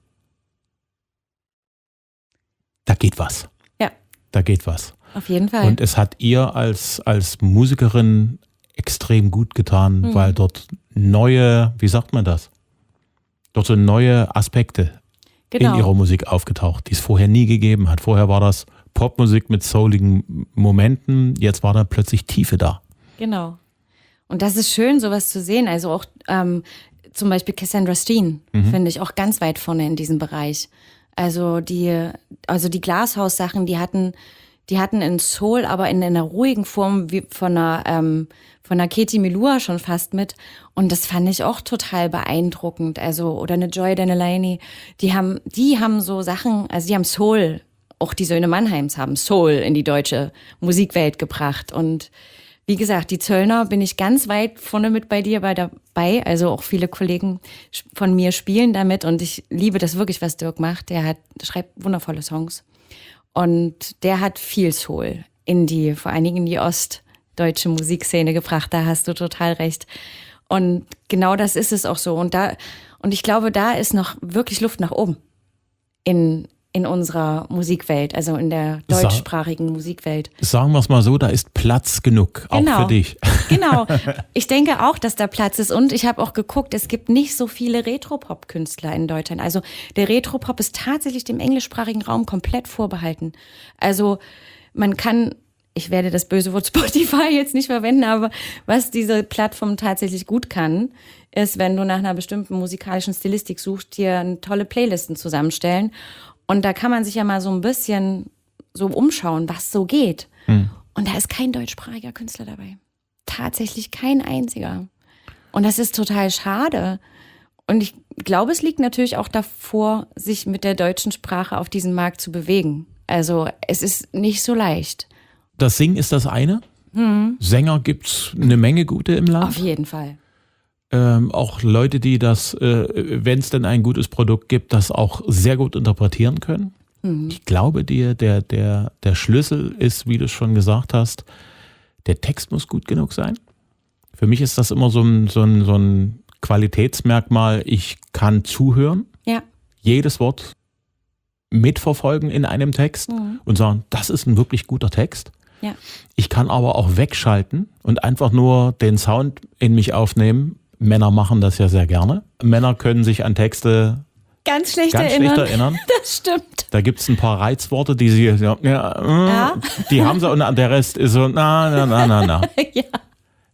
da geht was. Ja. Da geht was. Auf jeden Fall. Und es hat ihr als Musikerin extrem gut getan, weil dort neue, wie sagt man das? Dort so neue Aspekte in ihrer Musik aufgetaucht, die es vorher nie gegeben hat. Vorher war das Popmusik mit souligen Momenten, jetzt war da plötzlich Tiefe da. Genau. Und das ist schön, sowas zu sehen. Also auch zum Beispiel Cassandra Steen finde ich auch ganz weit vorne in diesem Bereich. Also die Glashaus-Sachen, die hatten in Soul, aber in einer ruhigen Form wie von einer Katie Melua schon fast mit. Und das fand ich auch total beeindruckend. Also, oder eine Joy Denelani, die haben so Sachen, also die haben Soul, auch die Söhne Mannheims haben Soul in die deutsche Musikwelt gebracht. Und wie gesagt, die Zöllner bin ich ganz weit vorne mit bei dir dabei. Also auch viele Kollegen von mir spielen damit und ich liebe das wirklich, was Dirk macht. Der schreibt wundervolle Songs und der hat viel Soul vor allen Dingen in die ostdeutsche Musikszene gebracht. Da hast du total recht. Und genau das ist es auch so. Und ich glaube, da ist noch wirklich Luft nach oben in unserer Musikwelt, also in der deutschsprachigen Musikwelt. Sagen wir es mal so, da ist Platz genug, auch für dich. Genau. Ich denke auch, dass da Platz ist und ich habe auch geguckt, es gibt nicht so viele Retropop-Künstler in Deutschland. Also der Retropop ist tatsächlich dem englischsprachigen Raum komplett vorbehalten. Also man kann, ich werde das böse Wort Spotify jetzt nicht verwenden, aber was diese Plattform tatsächlich gut kann, ist, wenn du nach einer bestimmten musikalischen Stilistik suchst, dir tolle Playlisten zusammenstellen. Und da kann man sich ja mal so ein bisschen so umschauen, was so geht. Und da ist kein deutschsprachiger Künstler dabei. Tatsächlich kein einziger. Und das ist total schade. Und ich glaube, es liegt natürlich auch davor, sich mit der deutschen Sprache auf diesem Markt zu bewegen. Also es ist nicht so leicht. Das Singen ist das eine. Sänger gibt's eine Menge gute im Land. Auf jeden Fall. Auch Leute, die das, wenn es denn ein gutes Produkt gibt, das auch sehr gut interpretieren können. Ich glaube dir, der Schlüssel ist, wie du es schon gesagt hast, der Text muss gut genug sein. Für mich ist das immer so ein Qualitätsmerkmal, ich kann zuhören, jedes Wort mitverfolgen in einem Text und sagen, das ist ein wirklich guter Text. Ja. Ich kann aber auch wegschalten und einfach nur den Sound in mich aufnehmen. Männer machen das ja sehr gerne. Männer können sich an Texte ganz schlecht erinnern. Das stimmt. Da gibt es ein paar Reizworte, die sie, die haben sie und der Rest ist so, na. Ja.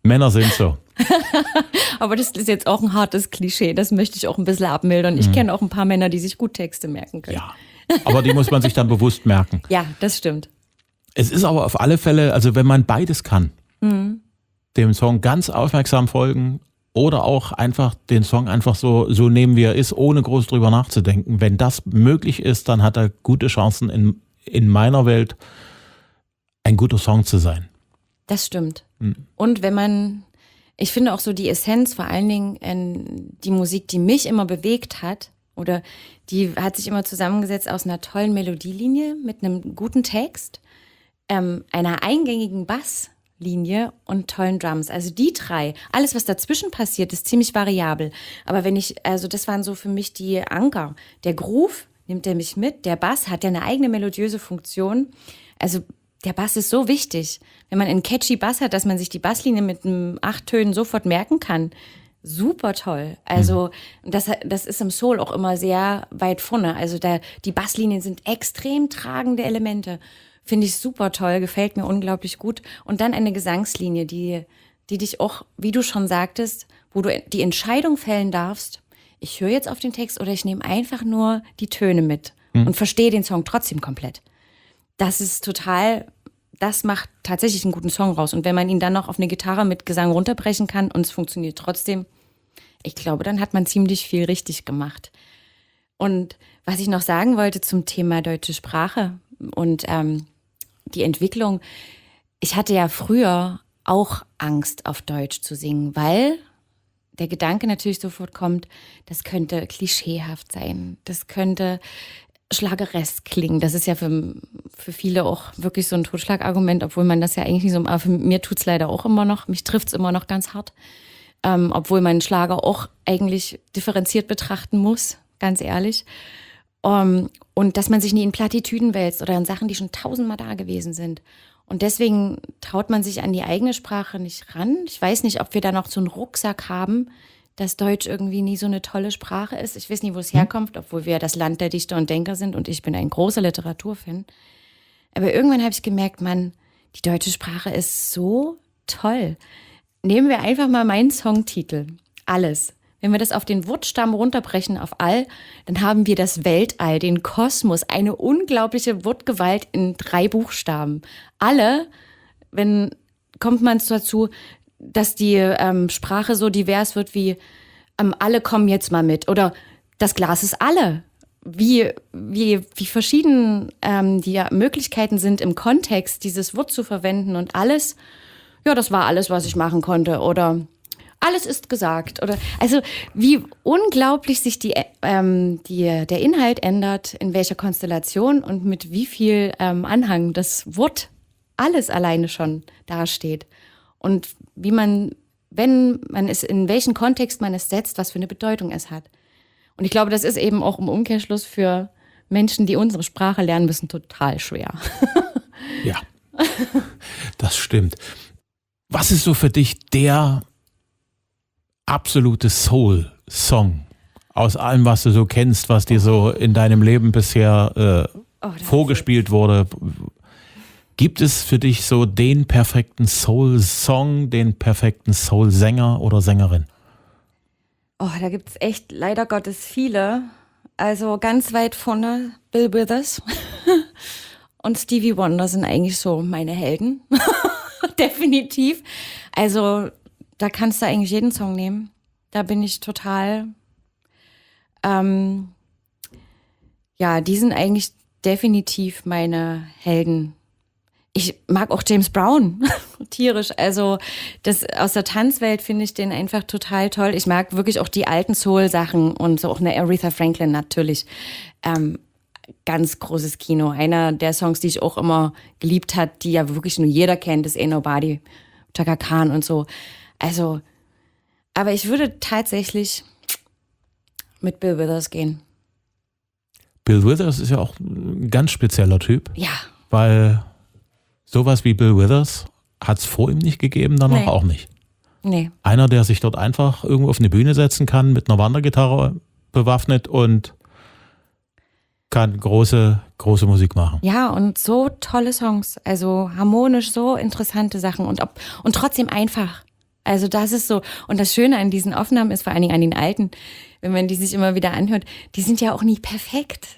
Männer sind so. Aber das ist jetzt auch ein hartes Klischee. Das möchte ich auch ein bisschen abmildern. Ich kenne auch ein paar Männer, die sich gut Texte merken können. Ja, aber die muss man sich dann bewusst merken. Ja, das stimmt. Es ist aber auf alle Fälle, also wenn man beides kann, dem Song ganz aufmerksam folgen oder auch einfach den Song einfach so nehmen, wie er ist, ohne groß drüber nachzudenken. Wenn das möglich ist, dann hat er gute Chancen in meiner Welt ein guter Song zu sein. Das stimmt. Und ich finde auch so die Essenz, vor allen Dingen die Musik, die mich immer bewegt hat, oder die hat sich immer zusammengesetzt aus einer tollen Melodielinie mit einem guten Text, einer eingängigen Basslinie und tollen Drums. Also die drei, alles was dazwischen passiert, ist ziemlich variabel. Aber das waren so für mich die Anker. Der Groove nimmt er mich mit, der Bass hat ja eine eigene melodiöse Funktion. Also der Bass ist so wichtig. Wenn man einen catchy Bass hat, dass man sich die Basslinie mit 8 Tönen sofort merken kann. Super toll. Also das ist im Soul auch immer sehr weit vorne. Also die Basslinien sind extrem tragende Elemente. Finde ich super toll, gefällt mir unglaublich gut. Und dann eine Gesangslinie, die dich auch, wie du schon sagtest, wo du die Entscheidung fällen darfst, ich höre jetzt auf den Text oder ich nehme einfach nur die Töne mit und verstehe den Song trotzdem komplett. Das macht tatsächlich einen guten Song raus. Und wenn man ihn dann noch auf eine Gitarre mit Gesang runterbrechen kann und es funktioniert trotzdem, ich glaube, dann hat man ziemlich viel richtig gemacht. Und was ich noch sagen wollte zum Thema deutsche Sprache und die Entwicklung, ich hatte ja früher auch Angst, auf Deutsch zu singen, weil der Gedanke natürlich sofort kommt, das könnte klischeehaft sein, das könnte schlageresk klingen. Das ist ja für viele auch wirklich so ein Totschlagargument, obwohl man das ja eigentlich nicht so, aber für mir tut's leider auch immer noch, mich trifft's immer noch ganz hart, obwohl man Schlager auch eigentlich differenziert betrachten muss, ganz ehrlich. Und dass man sich nie in Plattitüden wälzt oder in Sachen, die schon 1000-mal da gewesen sind. Und deswegen traut man sich an die eigene Sprache nicht ran. Ich weiß nicht, ob wir da noch so einen Rucksack haben, dass Deutsch irgendwie nie so eine tolle Sprache ist. Ich weiß nicht, wo es herkommt, obwohl wir das Land der Dichter und Denker sind und ich bin ein großer Literaturfan. Aber irgendwann habe ich gemerkt, die deutsche Sprache ist so toll. Nehmen wir einfach mal meinen Songtitel. Alles. Wenn wir das auf den Wortstamm runterbrechen, auf All, dann haben wir das Weltall, den Kosmos, eine unglaubliche Wortgewalt in 3 Buchstaben. Alle, kommt man dazu, dass die Sprache so divers wird wie alle kommen jetzt mal mit oder das Glas ist alle. Wie verschieden die Möglichkeiten sind im Kontext, dieses Wort zu verwenden und alles, ja, das war alles, was ich machen konnte oder alles ist gesagt. Oder also wie unglaublich sich der Inhalt ändert, in welcher Konstellation und mit wie viel Anhang das Wort alles alleine schon dasteht. Und wie man, wenn man es, in welchen Kontext man es setzt, was für eine Bedeutung es hat. Und ich glaube, das ist eben auch im Umkehrschluss für Menschen, die unsere Sprache lernen müssen, total schwer. Ja, das stimmt. Was ist so für dich der absolute Soul-Song aus allem, was du so kennst, was dir so in deinem Leben bisher vorgespielt wurde? Gibt es für dich so den perfekten Soul-Song, den perfekten Soul-Sänger oder Sängerin? Oh, da gibt es echt leider Gottes viele. Also ganz weit vorne Bill Withers und Stevie Wonder sind eigentlich so meine Helden. Definitiv. Also da kannst du eigentlich jeden Song nehmen. Da bin ich total, die sind eigentlich definitiv meine Helden. Ich mag auch James Brown tierisch. Also das aus der Tanzwelt finde ich den einfach total toll. Ich mag wirklich auch die alten Soul-Sachen und so auch eine Aretha Franklin natürlich. Ganz großes Kino. Einer der Songs, die ich auch immer geliebt hat, die ja wirklich nur jeder kennt, ist Ain't Nobody, Chaka Khan und so. Also, aber ich würde tatsächlich mit Bill Withers gehen. Bill Withers ist ja auch ein ganz spezieller Typ. Ja. Weil sowas wie Bill Withers hat es vor ihm nicht gegeben, danach auch nicht. Nee. Einer, der sich dort einfach irgendwo auf eine Bühne setzen kann, mit einer Wandergitarre bewaffnet und kann große Musik machen. Ja, und so tolle Songs, also harmonisch, so interessante Sachen und trotzdem einfach. Also das ist so. Und das Schöne an diesen Aufnahmen ist, vor allen Dingen an den alten, wenn man die sich immer wieder anhört, die sind ja auch nie perfekt.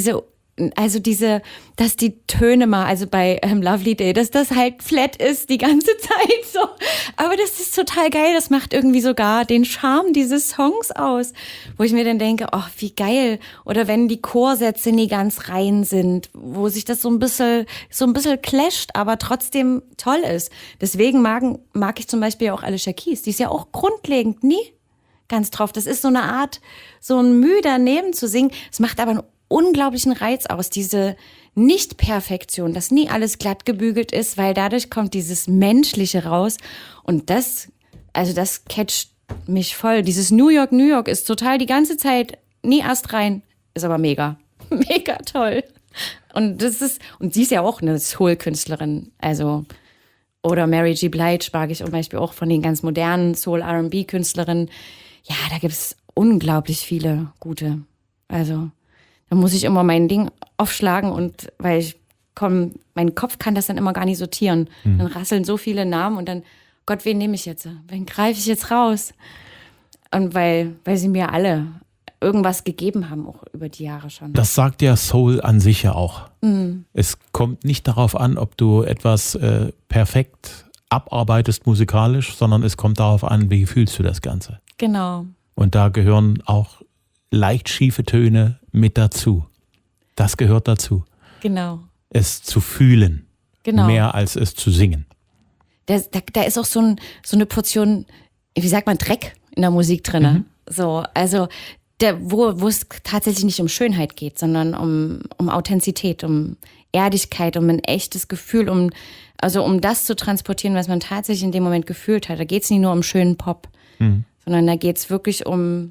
Dass die Töne mal, also bei Lovely Day, dass das halt flat ist die ganze Zeit so. Aber das ist total geil, das macht irgendwie sogar den Charme dieses Songs aus. Wo ich mir dann denke, oh, wie geil. Oder wenn die Chorsätze nie ganz rein sind, wo sich das so ein bisschen clasht, aber trotzdem toll ist. Deswegen mag ich zum Beispiel auch Alicia Keys. Die ist ja auch grundlegend nie ganz drauf. Das ist so eine Art, so ein Mühe daneben zu singen. Es macht aber einen unglaublichen Reiz aus, diese Nicht-Perfektion, dass nie alles glatt gebügelt ist, weil dadurch kommt dieses Menschliche raus und das catcht mich voll. Dieses New York, New York ist total die ganze Zeit nie erst rein, ist aber mega, mega toll. Und sie ist ja auch eine Soul-Künstlerin, also, oder Mary J. Blige mag ich zum Beispiel auch von den ganz modernen Soul-R&B-Künstlerinnen. Ja, da gibt's unglaublich viele gute, also da muss ich immer mein Ding aufschlagen und mein Kopf kann das dann immer gar nicht sortieren. Dann rasseln so viele Namen und dann, Gott, wen nehme ich jetzt? Wen greife ich jetzt raus? Und weil sie mir alle irgendwas gegeben haben, auch über die Jahre schon. Das sagt ja Soul an sich ja auch. Es kommt nicht darauf an, ob du etwas perfekt abarbeitest musikalisch, sondern es kommt darauf an, wie fühlst du das Ganze. Genau. Und da gehören auch leicht schiefe Töne mit dazu. Das gehört dazu. Genau. Es zu fühlen, mehr als es zu singen. Da ist auch so eine Portion, wie sagt man, Dreck in der Musik drin. So, also wo es tatsächlich nicht um Schönheit geht, sondern um Authentizität, um Ehrlichkeit, um ein echtes Gefühl, um das zu transportieren, was man tatsächlich in dem Moment gefühlt hat. Da geht es nicht nur um schönen Pop, sondern da geht es wirklich um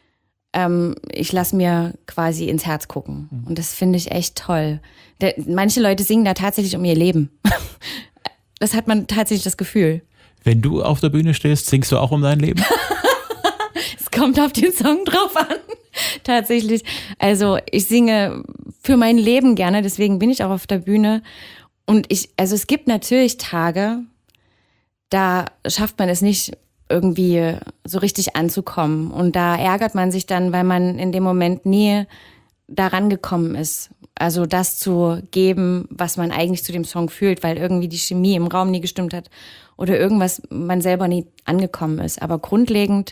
ich lasse mir quasi ins Herz gucken. Und das finde ich echt toll. Manche Leute singen da tatsächlich um ihr Leben. Das hat man tatsächlich das Gefühl. Wenn du auf der Bühne stehst, singst du auch um dein Leben? Es kommt auf den Song drauf an. Tatsächlich. Also ich singe für mein Leben gerne, deswegen bin ich auch auf der Bühne. Und es gibt natürlich Tage, da schafft man es nicht, irgendwie so richtig anzukommen. Und da ärgert man sich dann, weil man in dem Moment nie daran gekommen ist. Also das zu geben, was man eigentlich zu dem Song fühlt, weil irgendwie die Chemie im Raum nie gestimmt hat oder irgendwas man selber nie angekommen ist. Aber grundlegend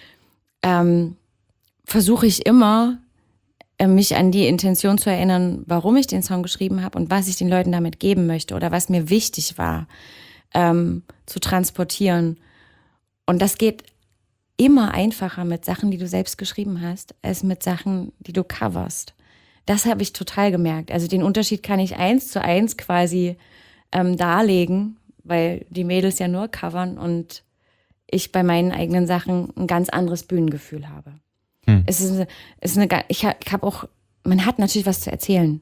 versuche ich immer, mich an die Intention zu erinnern, warum ich den Song geschrieben habe und was ich den Leuten damit geben möchte oder was mir wichtig war, zu transportieren. Und das geht immer einfacher mit Sachen, die du selbst geschrieben hast, als mit Sachen, die du coverst. Das habe ich total gemerkt. Also den Unterschied kann ich 1:1 quasi darlegen, weil die Mädels ja nur covern und ich bei meinen eigenen Sachen ein ganz anderes Bühnengefühl habe. Man hat natürlich was zu erzählen.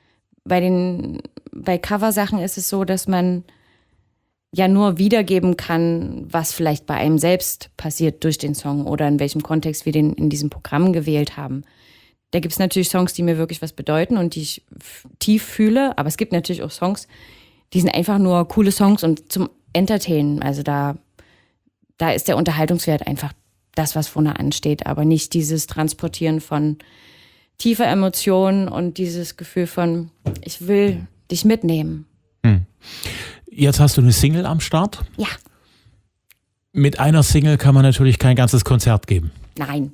Bei Coversachen ist es so, dass man ja nur wiedergeben kann, was vielleicht bei einem selbst passiert durch den Song oder in welchem Kontext wir den in diesem Programm gewählt haben. Da gibt es natürlich Songs, die mir wirklich was bedeuten und die ich tief fühle, aber es gibt natürlich auch Songs, die sind einfach nur coole Songs und zum Entertainen. Also da ist der Unterhaltungswert einfach das, was vorne ansteht, aber nicht dieses Transportieren von tiefer Emotionen und dieses Gefühl von, ich will dich mitnehmen. Jetzt hast du eine Single am Start. Ja. Mit einer Single kann man natürlich kein ganzes Konzert geben. Nein.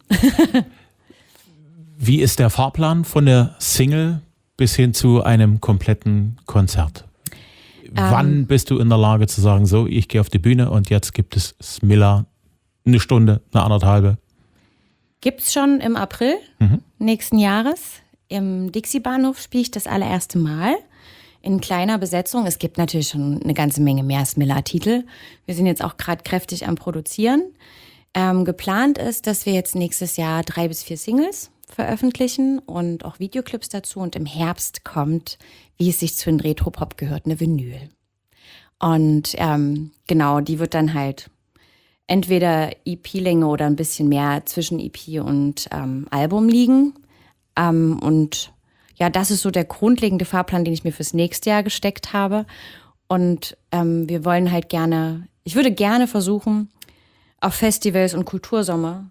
Wie ist der Fahrplan von der Single bis hin zu einem kompletten Konzert? Wann bist du in der Lage zu sagen, so, ich gehe auf die Bühne und jetzt gibt es Smilla eine Stunde, eine anderthalbe? Gibt's schon im April nächsten Jahres. Im Dixie-Bahnhof spiele ich das allererste Mal. In kleiner Besetzung. Es gibt natürlich schon eine ganze Menge mehr Smilla-Titel. Wir sind jetzt auch gerade kräftig am Produzieren. Geplant ist, dass wir jetzt nächstes Jahr 3 bis 4 Singles veröffentlichen und auch Videoclips dazu. Und im Herbst kommt, wie es sich zu den Retro-Pop gehört, eine Vinyl. Und genau, die wird dann halt entweder EP-Länge oder ein bisschen mehr zwischen EP und Album liegen. Und ja, das ist so der grundlegende Fahrplan, den ich mir fürs nächste Jahr gesteckt habe. Und wir wollen halt ich würde gerne versuchen, auf Festivals und Kultursommer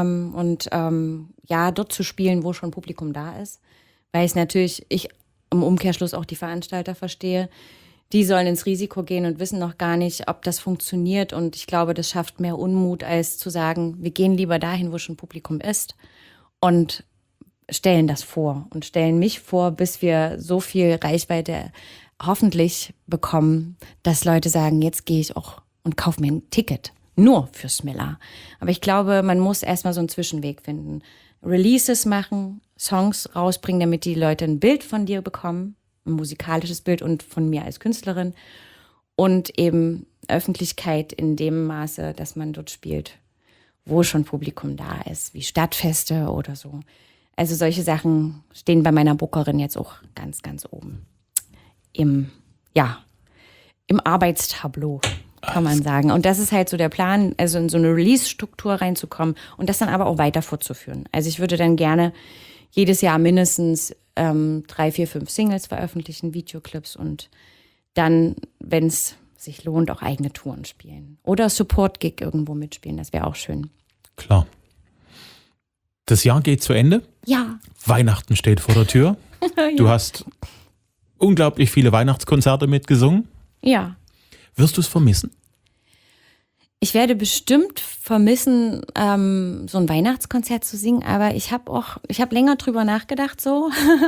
dort zu spielen, wo schon Publikum da ist. Weil ich im Umkehrschluss auch die Veranstalter verstehe. Die sollen ins Risiko gehen und wissen noch gar nicht, ob das funktioniert. Und ich glaube, das schafft mehr Unmut, als zu sagen, wir gehen lieber dahin, wo schon Publikum ist und stellen das vor und stellen mich vor, bis wir so viel Reichweite hoffentlich bekommen, dass Leute sagen, jetzt gehe ich auch und kaufe mir ein Ticket. Nur für Smilla. Aber ich glaube, man muss erstmal so einen Zwischenweg finden. Releases machen, Songs rausbringen, damit die Leute ein Bild von dir bekommen, ein musikalisches Bild und von mir als Künstlerin und eben Öffentlichkeit in dem Maße, dass man dort spielt, wo schon Publikum da ist, wie Stadtfeste oder so. Also solche Sachen stehen bei meiner Bookerin jetzt auch ganz, ganz oben im Arbeitstableau, kann man sagen. Und das ist halt so der Plan, also in so eine Release-Struktur reinzukommen und das dann aber auch weiter fortzuführen. Also ich würde dann gerne jedes Jahr mindestens 3, 4, 5 Singles veröffentlichen, Videoclips und dann, wenn es sich lohnt, auch eigene Touren spielen. Oder Support-Gig irgendwo mitspielen, das wäre auch schön. Klar. Das Jahr geht zu Ende. Ja. Weihnachten steht vor der Tür. Du hast unglaublich viele Weihnachtskonzerte mitgesungen. Ja. Wirst du es vermissen? Ich werde bestimmt vermissen, so ein Weihnachtskonzert zu singen, aber ich habe länger drüber nachgedacht so,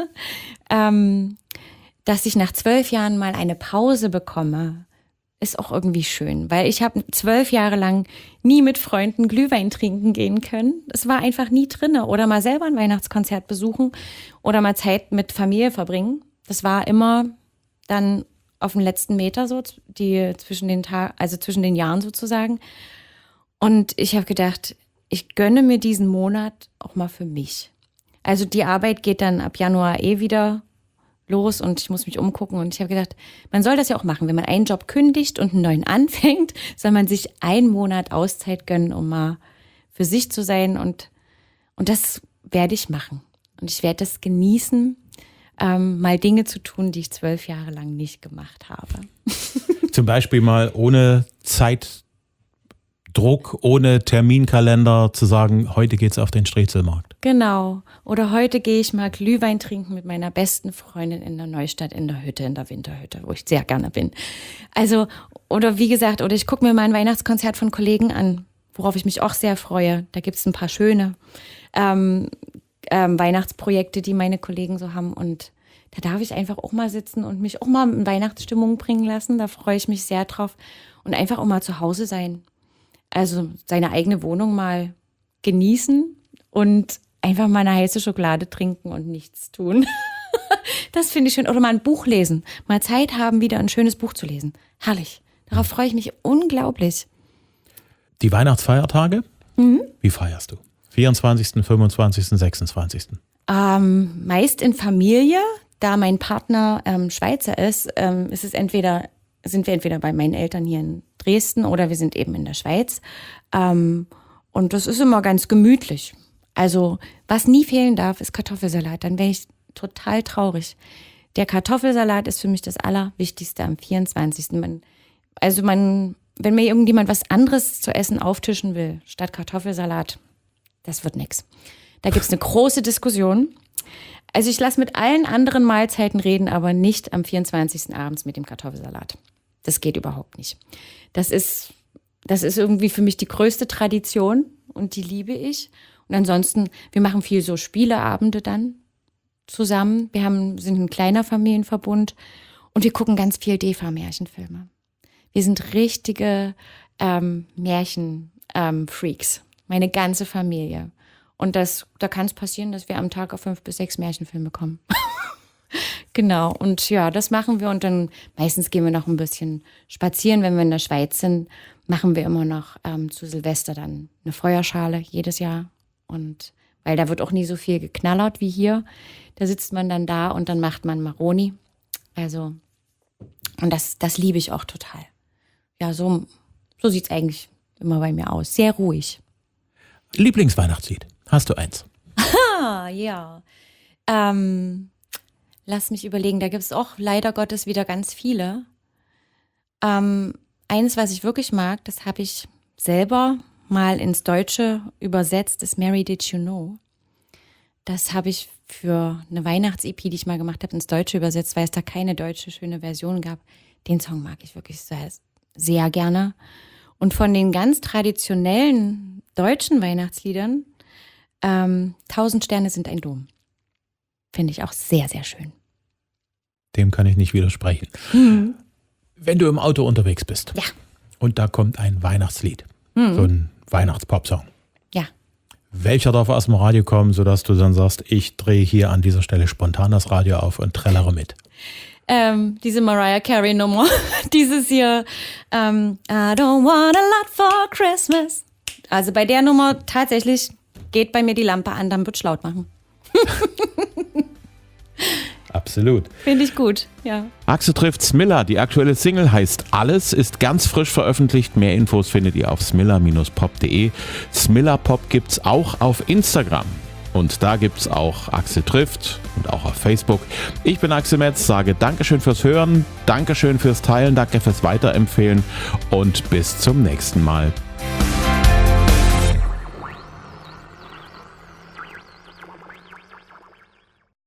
dass ich nach 12 Jahren mal eine Pause bekomme, ist auch irgendwie schön, weil ich habe 12 Jahre lang nie mit Freunden Glühwein trinken gehen können. Es war einfach nie drinne oder mal selber ein Weihnachtskonzert besuchen oder mal Zeit mit Familie verbringen. Das war immer dann auf dem letzten Meter so, zwischen den Jahren sozusagen. Und ich habe gedacht, ich gönne mir diesen Monat auch mal für mich. Also die Arbeit geht dann ab Januar wieder los und ich muss mich umgucken. Und ich habe gedacht, man soll das ja auch machen. Wenn man einen Job kündigt und einen neuen anfängt, soll man sich einen Monat Auszeit gönnen, um mal für sich zu sein. Und das werde ich machen. Und ich werde das genießen, mal Dinge zu tun, die ich 12 Jahre lang nicht gemacht habe. Zum Beispiel mal ohne Zeitdruck, ohne Terminkalender zu sagen, heute geht's auf den Strehzelmarkt. Genau. Oder heute gehe ich mal Glühwein trinken mit meiner besten Freundin in der Neustadt in der Hütte, in der Winterhütte, wo ich sehr gerne bin. Also, oder wie gesagt, oder ich gucke mir mal ein Weihnachtskonzert von Kollegen an, worauf ich mich auch sehr freue. Da gibt es ein paar schöne Weihnachtsprojekte, die meine Kollegen so haben. Und da darf ich einfach auch mal sitzen und mich auch mal in Weihnachtsstimmung bringen lassen. Da freue ich mich sehr drauf. Und einfach auch mal zu Hause sein. Also seine eigene Wohnung mal genießen und einfach mal eine heiße Schokolade trinken und nichts tun. Das finde ich schön. Oder mal ein Buch lesen. Mal Zeit haben, wieder ein schönes Buch zu lesen. Herrlich. Darauf freue ich mich unglaublich. Die Weihnachtsfeiertage? Wie feierst du? 24., 25., 26.? Meist in Familie. Da mein Partner Schweizer ist, sind wir entweder bei meinen Eltern hier in Dresden oder wir sind eben in der Schweiz. Und das ist immer ganz gemütlich. Also was nie fehlen darf, ist Kartoffelsalat. Dann wäre ich total traurig. Der Kartoffelsalat ist für mich das Allerwichtigste am 24. Wenn mir irgendjemand was anderes zu essen auftischen will, statt Kartoffelsalat, das wird nix. Da gibt's eine große Diskussion. Also ich lasse mit allen anderen Mahlzeiten reden, aber nicht am 24. abends mit dem Kartoffelsalat. Das geht überhaupt nicht. Das ist irgendwie für mich die größte Tradition und die liebe ich. Und ansonsten, wir machen viel so Spieleabende dann zusammen. Sind ein kleiner Familienverbund und wir gucken ganz viel DEFA-Märchenfilme. Wir sind richtige Märchen-Freaks. Meine ganze Familie. Und da kann es passieren, dass wir am Tag auf 5 bis 6 Märchenfilme kommen. Genau. Und ja, das machen wir. Und dann meistens gehen wir noch ein bisschen spazieren. Wenn wir in der Schweiz sind, machen wir immer noch zu Silvester dann eine Feuerschale jedes Jahr. Und weil da wird auch nie so viel geknallert wie hier. Da sitzt man dann da und dann macht man Maroni. Also, und das liebe ich auch total. Ja, so sieht es eigentlich immer bei mir aus. Sehr ruhig. Lieblingsweihnachtslied? Hast du eins? Ja. Lass mich überlegen, da gibt es auch leider Gottes wieder ganz viele. Eines, was ich wirklich mag, das habe ich selber mal ins Deutsche übersetzt, ist Mary Did You Know. Das habe ich für eine Weihnachts-EP, die ich mal gemacht habe, ins Deutsche übersetzt, weil es da keine deutsche schöne Version gab. Den Song mag ich wirklich sehr, sehr gerne. Und von den ganz traditionellen deutschen Weihnachtsliedern, 1000 Sterne sind ein Dom. Finde ich auch sehr, sehr schön. Dem kann ich nicht widersprechen. Wenn du im Auto unterwegs bist und da kommt ein Weihnachtslied, so ein Weihnachtspopsong. Ja. Welcher darf aus dem Radio kommen, sodass du dann sagst, ich drehe hier an dieser Stelle spontan das Radio auf und trällere mit? Diese Mariah Carey Nummer, dieses hier, I don't want a lot for Christmas. Also bei der Nummer tatsächlich geht bei mir die Lampe an, dann wird's laut machen. Absolut. Finde ich gut, ja. Axe trifft Smilla. Die aktuelle Single heißt Alles, ist ganz frisch veröffentlicht. Mehr Infos findet ihr auf smilla-pop.de. Smilla Pop gibt's auch auf Instagram. Und da gibt's auch Axe trifft und auch auf Facebook. Ich bin Axel Metz, sage Dankeschön fürs Hören, Dankeschön fürs Teilen, danke fürs Weiterempfehlen und bis zum nächsten Mal.